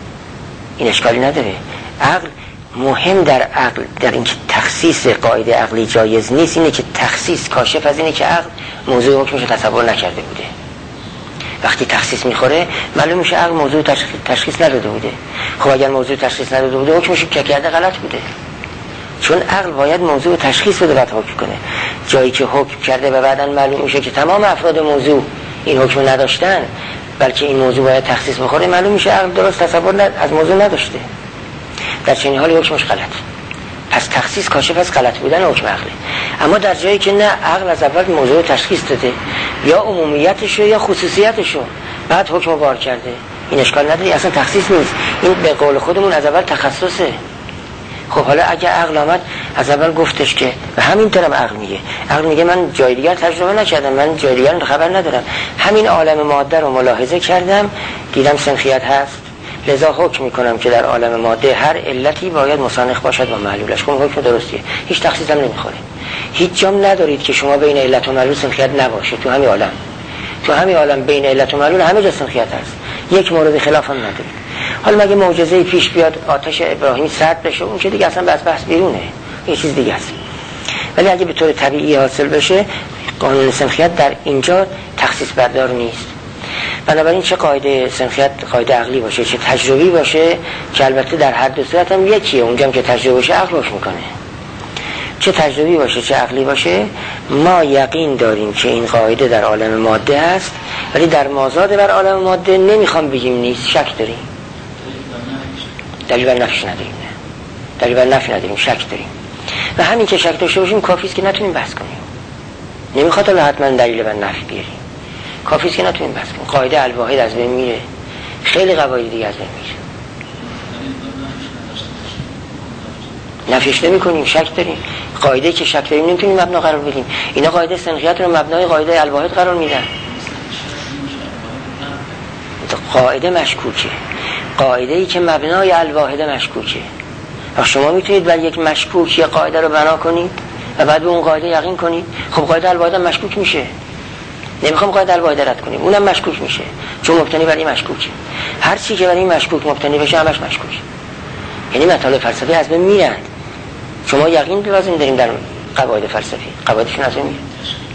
A: این اشکالی نداره. عقل مهم در عقل در اینکه تخصیص قاعده عقلی جایز نیست اینه که تخصیص کاشف از اینه که عقل موضوع حکمش رو تصور نکرده بوده. وقتی تخصیص میخوره معلوم میشه عقل موضوع تشخیص, تشخیص نداده بوده. خب اگر موضوع تشخیص نداده بوده حکمش که کرده غلط بوده، چون عقل باید موضوع تشخیص بده بعد حکم کنه. جایی که حکم کرده و بعداً معلوم میشه که تمام افراد موضوع این حکم نداشتن بلکه این موضوع باید تخصیص بخوره، معلوم میشه عقل درست تصور از موضوع نداشته، در چنین حالی حکمش غلط. پس تخصیص کاشف از غلط بودن حکم عقله. اما در جایی که نه عقل از اول موضوع تشخیص داده یا عمومیتشو یا خصوصیتشو بعد حکم بار کرده، این اشکال نداره، اصلا تخصیص نیست، این به قول خودمون از اول تخصصه. خب حالا اگه عقل آمد از اول گفتش که و همین طرم عقل میگه عقل میگه من جای دیگر تجربه نکردم، من جای دیگر خبر ندارم، همین عالم ماده رو ملاحظه کردم دیدم سنخیت هست، لذا حکم میکنم که در عالم ماده هر علتی باید مسانخ باشد با معلولش. خب حکم درستیه، هیچ تخصیص هم نمیخوره. هیچ جام ندارید که شما بین علت و معلول سنخیت نباشه. تو همین عالم تو همین عالم بین علت و معلول همه جا سنخیت هست، یک مورد خلاف هم ندارید. حالا مگه معجزه پیش بیاد آتش ابراهیم سرد بشه، اون که دیگه اصلا بس بحث بیرونه، یه چیز دیگه است. ولی اگه به طور طبیعی حاصل بشه قانون سنخیت در اینجا تخصیص بردار نیست. بنابراین چه قاعده سنخیت قاعده عقلی باشه چه تجربی باشه که البته در هر دو صورت هم یکیه، اونجا که تجربه باشه عقل حکم میکنه، چه تجربی باشه چه عقلی باشه ما یقین داریم که این قاعده در عالم ماده است، ولی در مازاد بر عالم ماده نمیخوام بگیم نیست، شک داریم، دلیل بر نفیش نداریم، دلیل بر نفی نداریم، شک داریم. و همین که شک داشته باشیم کافی است که نتونیم بحث کنیم، نمیخواد الان حتما دلیل بر نفی بیاریم، کافی است که نتونیم بحث کنیم. قاعده الواحد از بین میره، خیلی قواعد دیگه از بین میره، نفیش نمی کنیم، شک داریم. قاعده که شک داریم نمیتونیم مبنا قرار بدیم. اینا قاعده سنخیت رو مبنای قاعده الواحد قرار میدن. قاعده مشکوکه، قاعده ای که مبنای الواحد مشکوکه. شما میتونید بر یک مشکوک یه قاعده رو بنا کنید و بعد به اون قاعده یقین کنید. خب قاعده الواحد مشکوک میشه، نمیخوام قاعده الواحد رد کنیم، اونم مشکوک میشه چون مبتنی بر این مشکوکه. هر چی که بر این مشکوک مبتنی بشه همش مشکوک، یعنی مطالب فلسفی از بین میرن. شما یقین لازم داریم در قواعد فلسفی، قواعدشون از بین میره.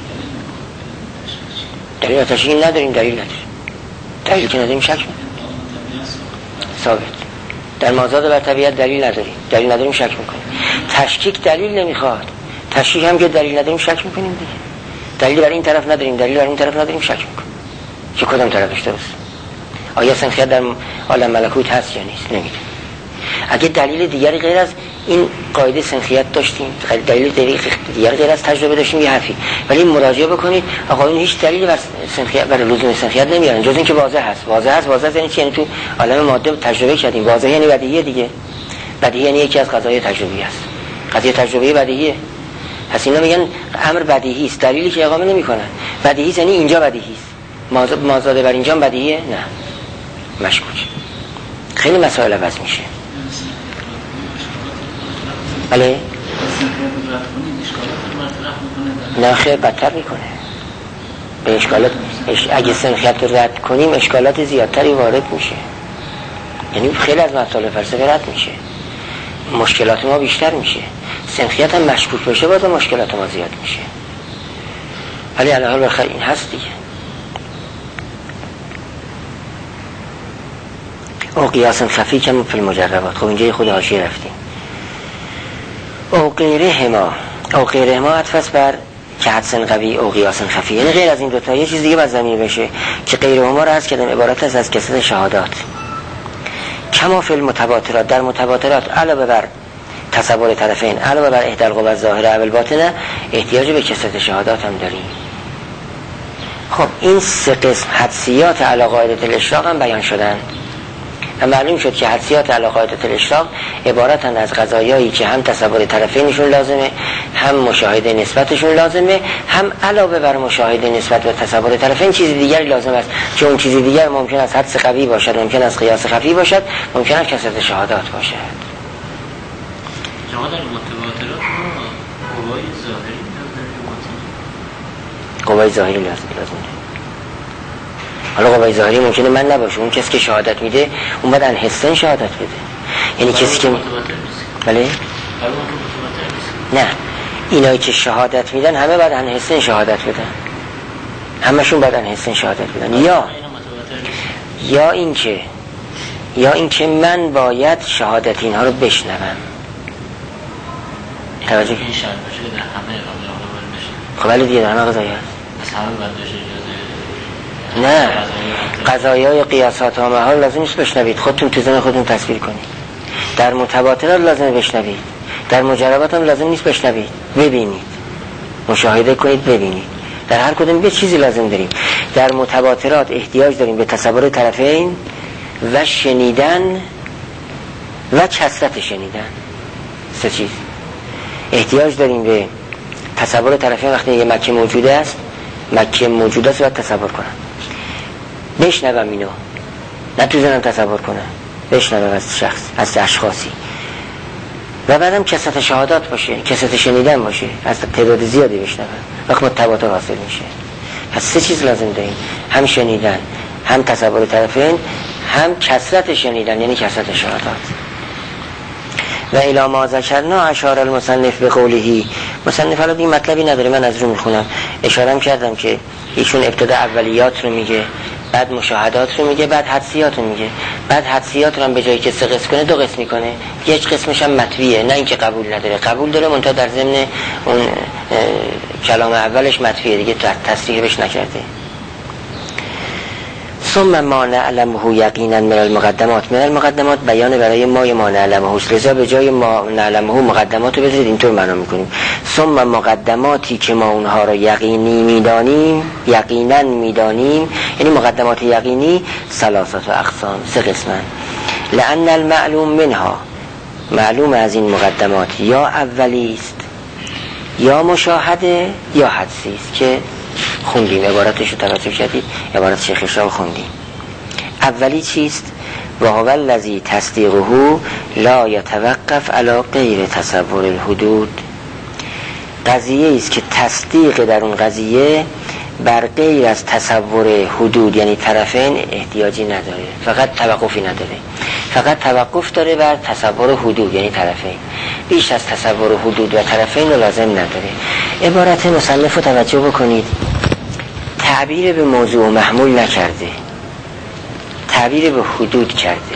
A: دلیل تشریعی نداریم، دلیل نداریم، دلیل که نداریم شک میکنیم ثابت. در مازاد بر طبیعت دلیل نداریم، دلیل نداریم شک میکنیم. تشکیک دلیل نمیخواد، تشکیک هم که دلیل نداریم شک میکنیم دیگه. دلیل بر این طرف نداریم، دلیل بر این طرف نداریم، شک میکنیم که کدام طرفش درست. آیا سنخیت در عالم ملکوت هست یا نیست؟ نمیدونیم. اگه دلیل دیگری غیر از این قاعده سنخیت داشتیم، دلیل دیگری غیر از تجربه داشتیم یه حرفی، ولی مراجعه بکنید آقایون هیچ دلیلی بر سنخیت بر لزوم سنخیت نمیارن جز اینکه واضح هست. واضح هست، واضح یعنی چی؟ یعنی تو عالم ماده تجربه کردیم. واضح یعنی بدیهیه دیگه. بدیهی یعنی یکی از قضایای تجربی است. قضیه تجربی بدیهیه. پس اینا میگن امر بدیهی است، دلیلی که اقامه نمیکنن. بدیهی یعنی اینجا بدیهی است، مازاد بر اینجا بدیهیه نه، مشکوک. خیلی مسائل عوض میشه. بله؟ نه خیلی بدتر میکنه به اشکالات. اگه سنخیت رو رد کنیم اشکالات زیادتری وارد میشه، یعنی خیلی از مسائل فلسفی رد میشه، مشکلات ما بیشتر میشه. سنخیت هم مشکوک باشه باید مشکلات ما زیاد میشه، ولی علاوه بر این هست دیگه. او قیاس خفی کم فی المجربات. خب اینجا خود حاشیه رفتیم. او غیره ما او غیره ما عطف بر که حدسن قوی او قیاس خفی، یعنی غیر از این دوتا یه چیز دیگه باید زمین بشه که غیره ما رو هست کردن عبارت است از کسرت شهادات. کما فی المتواترات، در متواترات علاوه بر تصور طرفین علاوه بر احدى القوى الظاهره و الباطنه احتیاج به کسرت شهادات هم داریم. خب این سه قسم حدسیات علی قاعده الاشراق هم بیان شدن. و معلوم شد که حدسیات علی قاعده الاشراق عبارتن از قضایایی که هم تصور طرفینشون لازمه، هم مشاهده نسبتشون لازمه، هم علاوه بر مشاهده نسبت و تصور طرفین چیز دیگری لازم است که اون چیز دیگر ممکن است حدس قوی باشد، ممکن است قیاس خفی باشد، ممکن است کثرت شهادات باشد.
B: شما در متواترات قوای ظاهری
A: قوای ظاهری لازم لازمه. حالا قوای ظاهری ممکنه من نباشه، اون کسی که شهادت میده اون باید انحسن شهادت بده، یعنی کسی که بله نه اینایی که شهادت میدن همه باید انحسن شهادت بدن، همشون باید انحسن شهادت بدن، یا یا اینکه یا اینکه من باید شهادت اینها رو بشنوم. توجه
B: این شرط باشه که در همه قضایا باید بشنوم.
A: خب ولی دیگه در همه قضایا
B: از همه باید بشه
A: نه قضایای قیاسات ها محال لازم نیست بشنوید، خودتون تو ذهن خودتون تصویر کنید. در متواترات لازم بشنوید، در مجربات هم لازم نیست بشنوید، ببینید، مشاهده کنید، ببینید. در هر کدوم یه چیزی لازم داریم. در متواترات احتیاج داریم به تصور طرفین و شنیدن و کثرت شنیدن. سه چیز احتیاج داریم به تصور طرفین. وقتی یه مکه موجوده است، مکه موجوده است باید تصور کنم، بشنوم اینو، نه تو ذهنم تصور کنم، بشنوم از شخص، از اشخاصی، و بعدم کثرت شهادات باشه، کثرت شنیدن باشه، از تعداد زیادی بشنوم، وقت متواتر حاصل میشه. پس سه چیز لازم داریم، هم شنیدن، هم تصور طرفین، هم کثرت شنیدن یعنی کثرت شهادات. و الی ما ذکرنا اشار المصنف به قوله. مصنف حالا این مطلبی نداره، من از رو میخونم. اشارم کردم که ایشون ابتدا اولیات رو میگه، بعد مشاهدات رو میگه، بعد حدسیات رو میگه. بعد حدسیات رو هم به جایی که سه قسم کنه دو قسم میکنه. یک قسمش هم مطویه، نه اینکه قبول نداره، قبول داره منتها در ضمن اون کلام اولش مطویه، دیگه تصریح بهش نکرده. ثم ما نعلمه یقینا من المقدمات. من المقدمات بیان برای ما ما نعلمه، لذا به جای ما نعلمه مقدمات رو بذارید، اینطور معنا میکنیم. ثم مقدماتی که ما اونها رو یقینی میدانیم، یقینا میدانیم، یعنی مقدمات یقینی ثلاثه اقسام، سه قسمن. لأن المعلوم منها، معلوم از این مقدمات یا اولی است یا مشاهده یا حدسی است که خوندیم، عبارتش رو توجه کردید، عبارت شیخ اشراق خوندیم. اولی چیست؟ و هو الذی تصدیقه لا یتوقف علی غیر تصور الحدود. قضیه است که تصدیق در اون قضیه بر غیر از تصور حدود یعنی طرفین احتیاجی نداره، فقط توقفی نداره، فقط توقف داره بر تصور حدود یعنی طرفین، بیش از تصور حدود و طرفین لازم نداره. عبارت مصنف رو توجه بکنید، تعبیر به موضوع محمول نکرده، تعبیر به حدود کرده.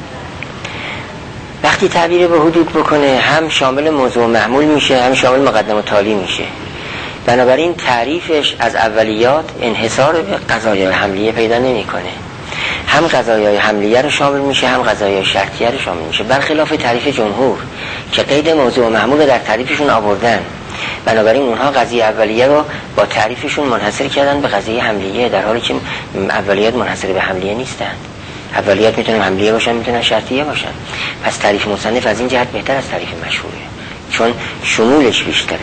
A: وقتی تعبیر به حدود بکنه هم شامل موضوع محمول میشه، هم شامل مقدم و تالی میشه. بنابراین تعریفش از اولیات انحصار به قضایای حملیه پیدا نمیکنه، هم قضایای حملیه رو شامل میشه، هم قضایای شرطیه رو شامل میشه، برخلاف تعریف جمهور که قید موضوع محمول در تعریفشون آوردن. بنابراین اونها قضیه اولیه رو با تعریفشون منحصر کردن به قضیه حملیه، در حالی که اولیات منحصر به حملیه نیستن. اولیات میتونن حملیه باشن، میتونن شرطیه باشن. پس تعریف مصنف از این جهت بهتر از تعریف مشهوره، چون شمولش بیشتره.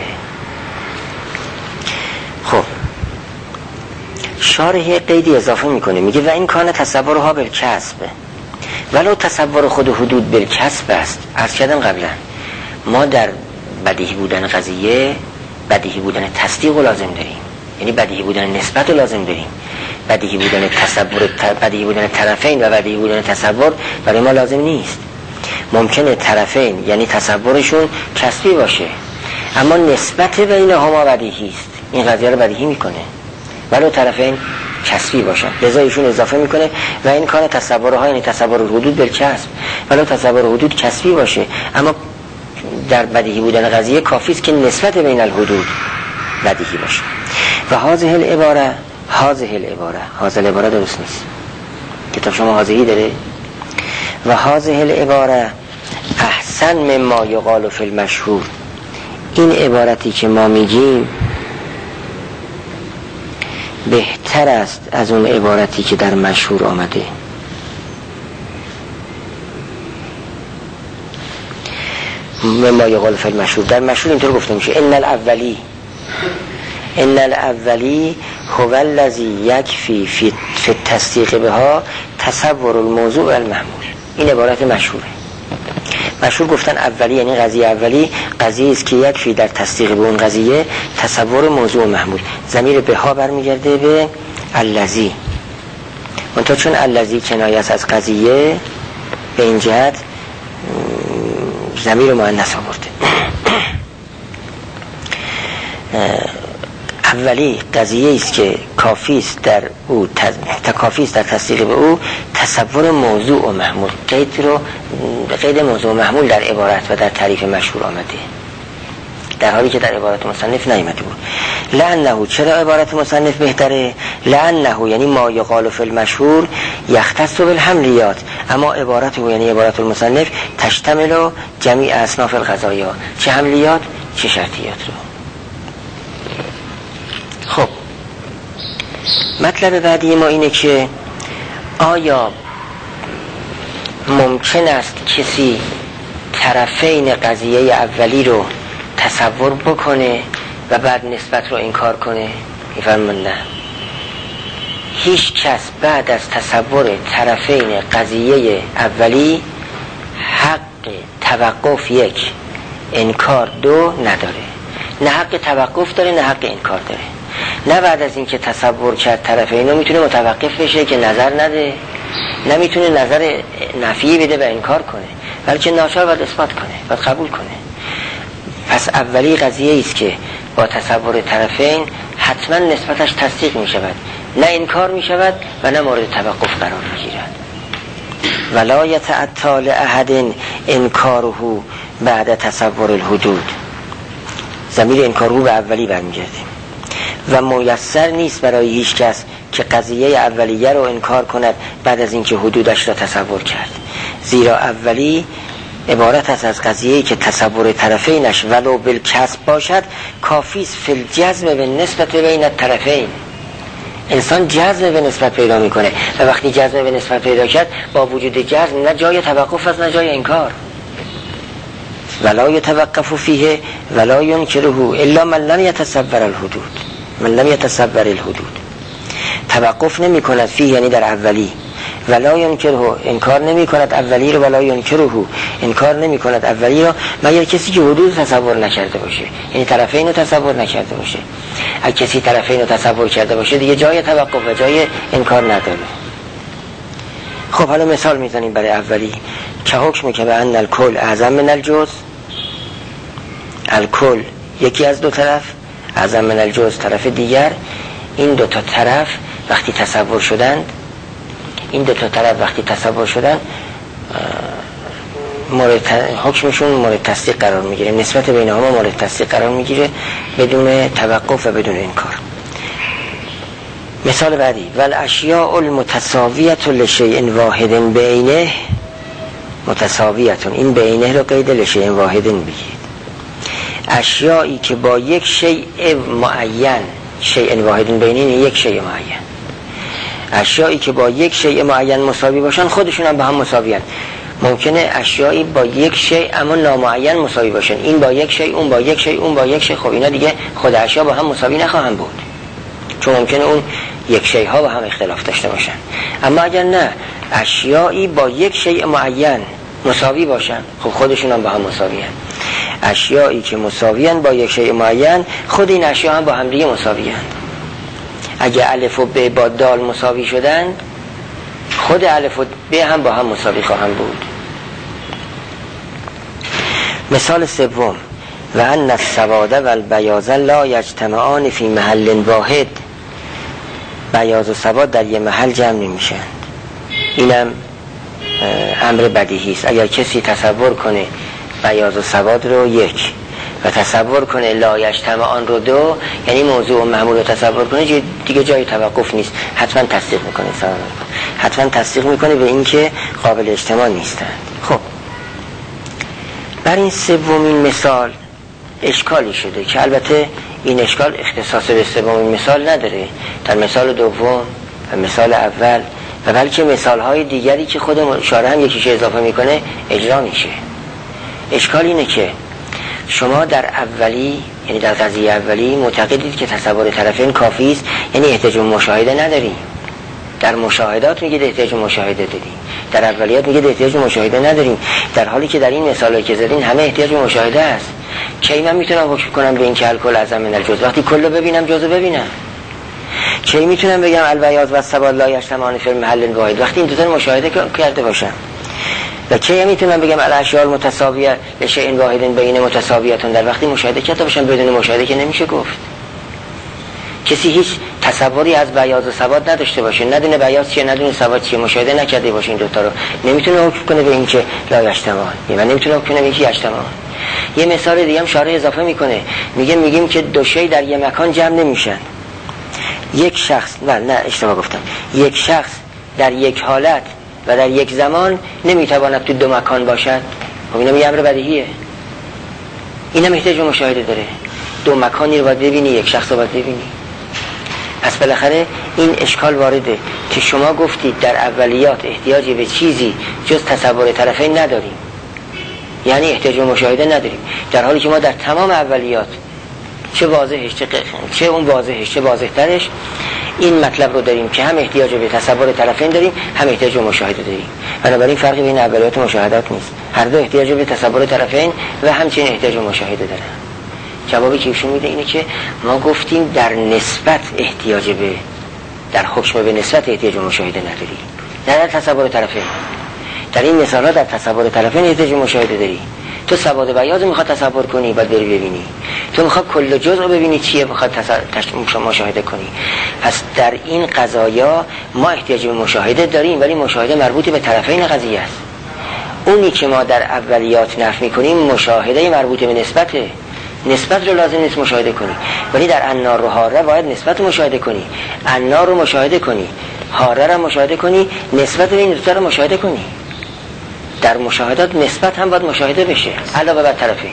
A: خب شارح قیدی اضافه میکنه، میگه و این کان تصورها بالکسب ولو تصور خود حدود بالکسب است. عرض کردم قبلا ما در بدیهی بودن قضیه بدیهی بودن تصدیق لازم داریم، یعنی بدیهی بودن نسبت لازم داریم. بدیهی بودن تصور، بدیهی بودن طرفین و بدیهی بودن تصور برای ما لازم نیست. ممکنه طرفین یعنی تصورشون کسبی باشه، اما نسبت بینهما بدیهی است، این قضیه رو بدیهی میکنه ولو طرفین کسبی باشن. لذا ایشون اضافه میکنه و این کان تصورها یعنی تصور حدود بالکسب ولو تصور حدود کسبی باشه، اما در بدیهی بودن قضیه کافی است که نسبت بین الحدود بدیهی باشه. و هذه العباره هذه العباره هذه العباره درست نیست، کتاب شما هذهی داره. و هذه العباره احسن مما یقال فی المشهور. این عبارتی که ما میگیم بهتر است از اون عبارتی که در مشهور آمده. ما یقال فی المشهور. در مشهور اینطور گفته میشه ان الاولی ان الاولی هو الذی یکفی فی التصدیق بها تصور الموضوع و المحمول. این عبارت مشهوره. مشهور گفتن اولی یعنی قضیه اولی قضیه است که یکفی در تصدیق به اون قضیه تصور موضوع و محمول. ضمیر به ها برمیگرده به الذی، منتها چون الذی کنایه است از قضیه به این جهت ضمیر مؤنث آورده. اولی قضیه است که کافی است در او تکافی است در تصدیق به او تصور موضوع و محمول. قید رو قید موضوع و محمول در عبارت و در تعریف مشهور آمده، در حالی که در عبارت مصنف نیامده بود. لعنه، چرا عبارت مصنف بهتره؟ لعنه یعنی ما یقال فی المشهور یختص بالحملیات، اما عبارت او یعنی عبارت المصنف تشتمل جمیع اصناف القضایا، چه حملیات چه شرطیات رو. خب مطلب بعدی ما اینه که آیا ممکن است کسی طرفین قضیه اولی رو تصور بکنه و بعد نسبت رو انکار کنه؟ میفرمان نه، هیچ کس بعد از تصور طرفین قضیه اولی حق توقف یک، انکار دو نداره. نه حق توقف داره نه حق انکار داره. نه بعد از اینکه تصور کرد طرفین رو میتونه متوقف بشه که نظر نده، نه میتونه نظر نفی بده و انکار کنه، بلکه ناچار باید اثبات کنه، باید قبول کنه. پس اولی قضیه است که با تصور طرفین حتما نسبتش تصدیق می شود، نه انکار می شود و نه مورد توقف قرار می گیرد. ولا یتعطل احد انکاره بعد تصور الحدود. ضمیر انکاره به اولی برمیگرده. و میسر نیست برای هیچ کس که قضیه اولیه رو انکار کند بعد از اینکه حدودش را تصور کرد، زیرا اولی عبارت است از قضیه‌ای که تصور طرفینش ولو بالکسب باشد کافی است فی الجزم به نسبت بین الطرفین. انسان جزم به نسبت پیدا میکنه و وقتی جزم به نسبت پیدا کرد با وجود جزم نه جای توقف است نه جای انکار. ولا یتوقف فیه ولا ینکره الا من لم یتصور الحدود، من لم یتصور الحدود. توقف نمی کند فیه یعنی در اولی، ولا ینکره انکار نمی کند اولی رو، ولا ینکره انکار نمی کند اولی رو مگر کسی که حدود تصور نکرده باشه، یعنی طرفین رو تصور نکرده باشه. اگه کسی طرفین رو تصور کرده باشه دیگه جای توقف و جای انکار نداره. خب حالا مثال میزنیم برای اولی که حکم که به ان الکل اعظم من الجزء. الکل یکی از دو طرف، اعظم من الجزء طرف دیگر. این دو تا طرف وقتی تصور شدند این دو تا طرف وقتی تصور شدن مورد حکمشون مورد تصدیق قرار میگیره، نسبت بینهما مورد تصدیق قرار میگیره بدون توقف و بدون انکار. مثال بعدی والاشیاء المتساویه لشیء واحد بعینه متساویه، این بعینه رو قید لشیء واحد بگید. اشیایی که با یک شیء معین، شیء واحد بعینه یک شیء معین، اشیایی که با یک شیء معین مساوی باشن خودشون هم با هم مساویان. ممکنه اشیایی با یک شیء اما نامعین مساوی باشن، این با یک شیء اون با یک شیء اون با یک شیء، خب اینا دیگه خود اشیا با هم مساوی نخواهند بود، چون ممکنه اون یک شیء ها با هم اختلاف داشته باشن. اما اگر نه اشیایی با یک شیء معین مساوی باشن خب خودشون هم با هم مساویان. اشیایی که مساویان با یک شیء معین خود این اشیا هم با هم دیگه مساویان. اگه الف و ب با دال مساوی شدن خود الف و ب هم با هم مساوی خواهند بود. مثال سوم و ان السواد و البیاض لا یجتمعان فی محل واحد. بیاض و سواد در یه محل جمع نمیشن. اینم امر بدیهی است. اگر کسی تصور کنه بیاض و سواد رو یک و تصور کنه لا یجتمعان رو دو، یعنی موضوع و محمول رو تصور کنه، دیگه جای توقف نیست، حتما تصدیق میکنه سلام حتما تصدیق میکنه به این که قابل اجتماع نیستند. خب بر این سومین مثال اشکالی شده که البته این اشکال اختصاص به سومین مثال نداره، در مثال دوم و مثال اول و بلکه مثال های دیگری که خود شارح هم یکیش اضافه میکنه اجرا میشه. اشکال اینه که شما در اولی، یعنی در قضیه اولی معتقدید که تصور طرفین کافی است، یعنی احتیاج به مشاهده نداریم. در مشاهدات میگید احتیاج به مشاهده داریم، در اولیات میگید احتیاج به مشاهده نداریم، در حالی که در این مثالی که زدین همه احتیاج به مشاهده است. کی من میتونم حکم کنم به این که الکل اعظم من الجزء؟ وقتی کلو ببینم جزء ببینم. کی میتونم بگم البیاض و السواد لا یجتمعان فی محل واحد؟ وقتی این دو تا مشاهده کرده باشم. و کی میتونم بگم الاشیاء المتساویه لشیء واحد بین متساویاتون؟ در وقتی مشاهده کرده باشم. بدون مشاهده که نمیشه گفت. کسی هیچ تصوری از بیاض و سواد نداشته باشه، ندونه بیاض چیه ندونه سواد چیه، مشاهده نکرده باشه این دوتا رو، نمیتونه حکم کنه به این که لا یجتمعان، یعنی نمیتونه حکم کنه به این که یجتمعان. یه مثال دیگه هم شارح اضافه میکنه، میگه میگیم که دو شی در یه مکان جمع نمیشن. یک شخص، نه نه اشتباه گفتم، یک شخص در یک حالت و در یک زمان نمیتواند تو دو مکان باشد. خب اینا یه امر بدیهیه. اینم احتیاج به مشاهده داره. دو مکانی رو باید ببینی، یک شخص رو باید ببینی. پس بالاخره این اشکال وارده که شما گفتید در اولیات احتیاجی به چیزی جز تصور طرفین نداریم، یعنی احتیاج به مشاهده نداریم، در حالی که ما در تمام اولیات چه واضحش چه, چه اون واضحش چه واضحترش این مطلب رو داریم که هم احتیاج به تصور طرفین داریم، هم احتیاج به مشاهده داریم. بنابراین فرقی بین اولیات و مشاهدات نیست، هر دو احتیاج به تصور طرفین و همچنین احتیاج به مشاهده دارن. جوابی که ایشون میده اینه که ما گفتیم در نسبت احتیاج به، در حکم به نسبت احتیاج به مشاهده نداری، نه در تصور طرفین. در این مثال ها در تصور طرفین احتیاج به مشاهده داری. تو سواد بیاض میخواد تصور کنی بعد بری ببینی، تو میخواد کل جزء رو ببینی چیه میخواد تصور مشاهده کنی. پس در این قضایا ما احتیاج به مشاهده داریم، ولی مشاهده مربوط به طرفین قضیه است. اونی که ما در اولیات نفی میکنیم مشاهده مربوط به نسبته، نسبت رو لازم نیست مشاهده کنی، ولی در انار و حاره باید نسبت رو مشاهده کنی. انار رو مشاهده کنی، حاره رو مشاهده کنی، نسبت این دو تا رو مشاهده کنی. در مشاهدات نسبت هم باید مشاهده بشه علاوه بر طرفین.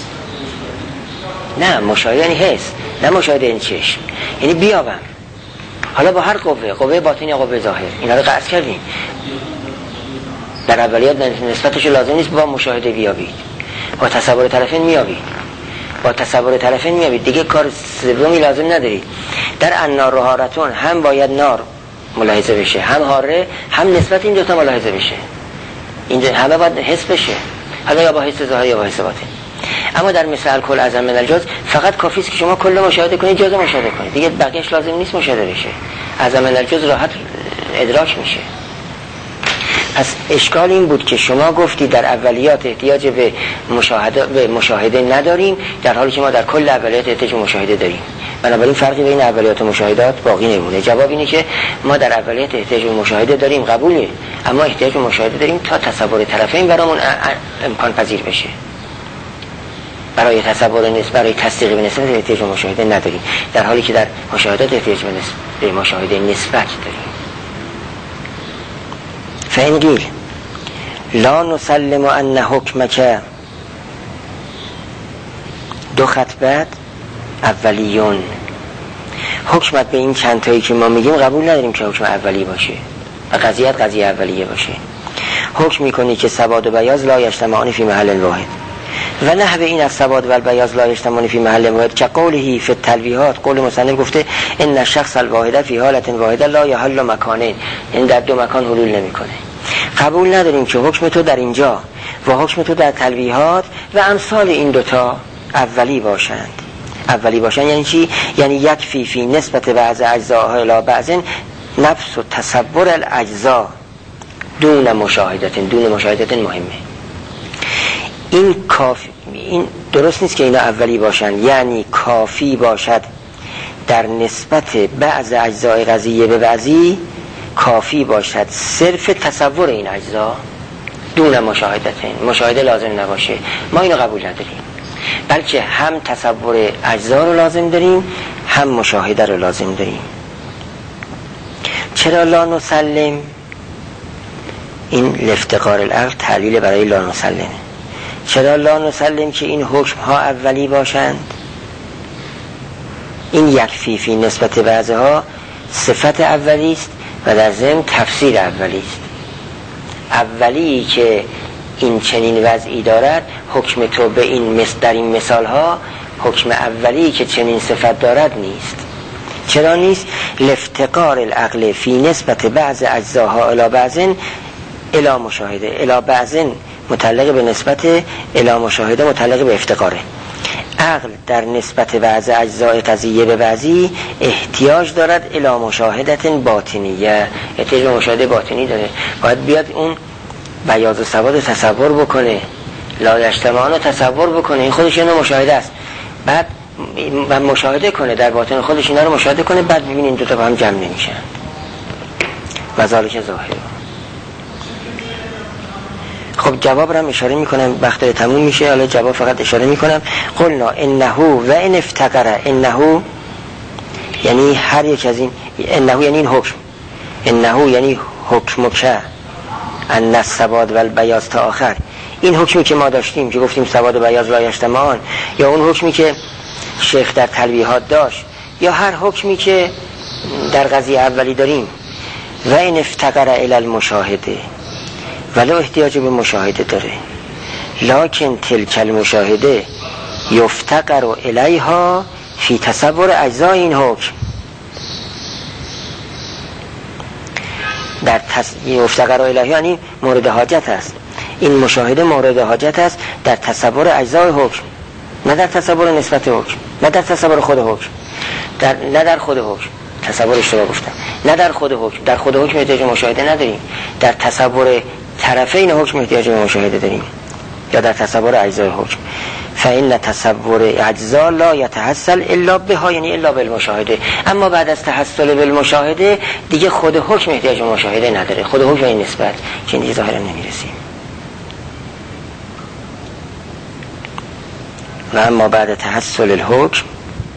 A: نه مشاهده یعنی حس، نه مشاهده این چشم، یعنی بیابم. حالا با هر قوه، قوه باطنی یا قوه ظاهر، اینا رو قصد کردیم. در اولیات نسبتش لازم نیست با مشاهده بیابید، با تصور طرفین میابید، با تصور طرفین میابید، دیگه کار سومی لازم ندارید. در النار و حارتون هم باید نار ملاحظه بشه، هم حاره، هم نسبت این دوتا ملاحظه بشه. اینجا همه باید حس بشه، حالا یا با حس ظاهر یا با حس باطن. اما در مثال کل اعظم من الجزء فقط کافی است که شما کل مشاهده کنید، جزء مشاهده کنید، دیگه بقیه‌اش لازم نیست مشاهده بشه. اعظم من الجزء راحت ادراک میشه. پس اشکال این بود که شما گفتی در اولیات احتیاج به مشاهده به مشاهده نداریم، در حالی که ما در کل اولیات احتیاج به مشاهده داریم. بنابراین فرقی بین اولیات و مشاهدات باقی نمونه. جواب اینه که ما در اولیات احتیاج به مشاهده داریم، قبوله، اما احتیاج به مشاهده داریم تا تصور طرفین برامون امکان پذیر بشه. برای تصور نسبت، برای تصدیق به نسبت احتیاج به مشاهده نداریم، در حالی که در مشاهدات احتیاج به نسبت به مشاهده نسبت داریم. فإن قیل لا نسلم ان حکمک، دو خط بعد اولیون، حکمت به این چند تایی که ما میگیم قبول نداریم که حکم اولی باشه و قضیت قضیه اولیه باشه. حکم میکنی که سواد و بیاض لا یجتمعان فی محل واحد و نحو این از سواد و بیاض لا یجتمعان فی محل واحد که قوله فی التلویحات، قول مصنف گفته ان الشخص الواحد فی حالت واحده لا یحل مکانین، این در دو مکان حلول نمیکنه. قبول نداریم که حکم تو در اینجا و حکم تو در تلویحات و امثال این دوتا اولی باشند. اولی باشند یعنی چی؟ یعنی یکفی فی نسبت بعض اجزاء الی بعض نفس و تصور الاجزاء دون مشاهدت. دون مشاهدت مهمه. این کافی، این درست نیست که اینا اولی باشند، یعنی کافی باشد در نسبت بعض اجزاء قضیه به بعضی، کافی باشد صرف تصور این اجزا دون مشاهدت، مشاهده لازم نباشه. ما اینو قبول نداریم، بلکه هم تصور اجزا رو لازم داریم، هم مشاهده رو لازم داریم. چرا لا نسلم؟ این لافتقار العقل تعلیل برای لا نسلم. چرا لا نسلم که این حکم ها اولی باشند؟ این یکفی فی نسبت بعضها صفت اولی است و در ضمن تفسیر اولی است. اولی که این چنین وضعی دارد، حکم تو به این مثل در این مثال ها حکم اولی که چنین صفت دارد نیست. چرا نیست؟ لافتقار العقل فی نسبت بعض اجزاها الی بعض الی مشاهده. الی بعض متعلق به نسبت، الی مشاهده متعلق به افتقاره. عقل در نسبت بعض اجزای قضیه به بعضی احتیاج دارد الی مشاهدت باطنیه، احتیاج به مشاهده باطنی داره. باید بیاد اون بیاض و سواد تصور بکنه، لا یجتمعان رو تصور بکنه، این خودش اینو مشاهده است. بعد و مشاهده کنه در باطن خودش اینا رو مشاهده کنه، بعد ببینید این دوتا با هم جمع نمیشن. و ذالک ظاهر. خب جواب رو هم اشاره میکنم، وقت تموم میشه، حالا جواب فقط اشاره میکنم. قلنا انه و ان افتقر، انه یعنی هر یک از این، انه یعنی این حکم، انه یعنی حکمک ان السواد و البیاض تا آخر. این حکمی که ما داشتیم که گفتیم سواد و بیاض لا یجتمعان، یا اون حکمی که شیخ در تلویحات داشت، یا هر حکمی که در قضیه اولی داریم، و این افتقر الی المشاهده، ولو احتیاج به مشاهده داره، لکن تلک المشاهده یفتقر الیها فی تصور اجزای این حکم. در تص... یفتقر الیها یعنی مورد حاجت است، این مشاهده مورد حاجت است در تصور اجزای حکم، نه در تصور نسبت حکم، نه در تصور خود حکم، در نه در خود حکم، تصور اشتباه گفتم، نه در خود حکم، در خود حکم احتیاج مشاهده نداریم، در تصور طرفین حکم احتیاج به مشاهده داریم، یا در تصور اجزای حکم. فإن تصور اجزا لا يتحصل الا بها، یعنی الا بالمشاهده. اما بعد از تحصل بالمشاهده دیگه خود حکم احتیاج به مشاهده نداره، خود حکم این نسبت که دیگه ظاهرا نمیرسیم. و اما بعد تحصل الحکم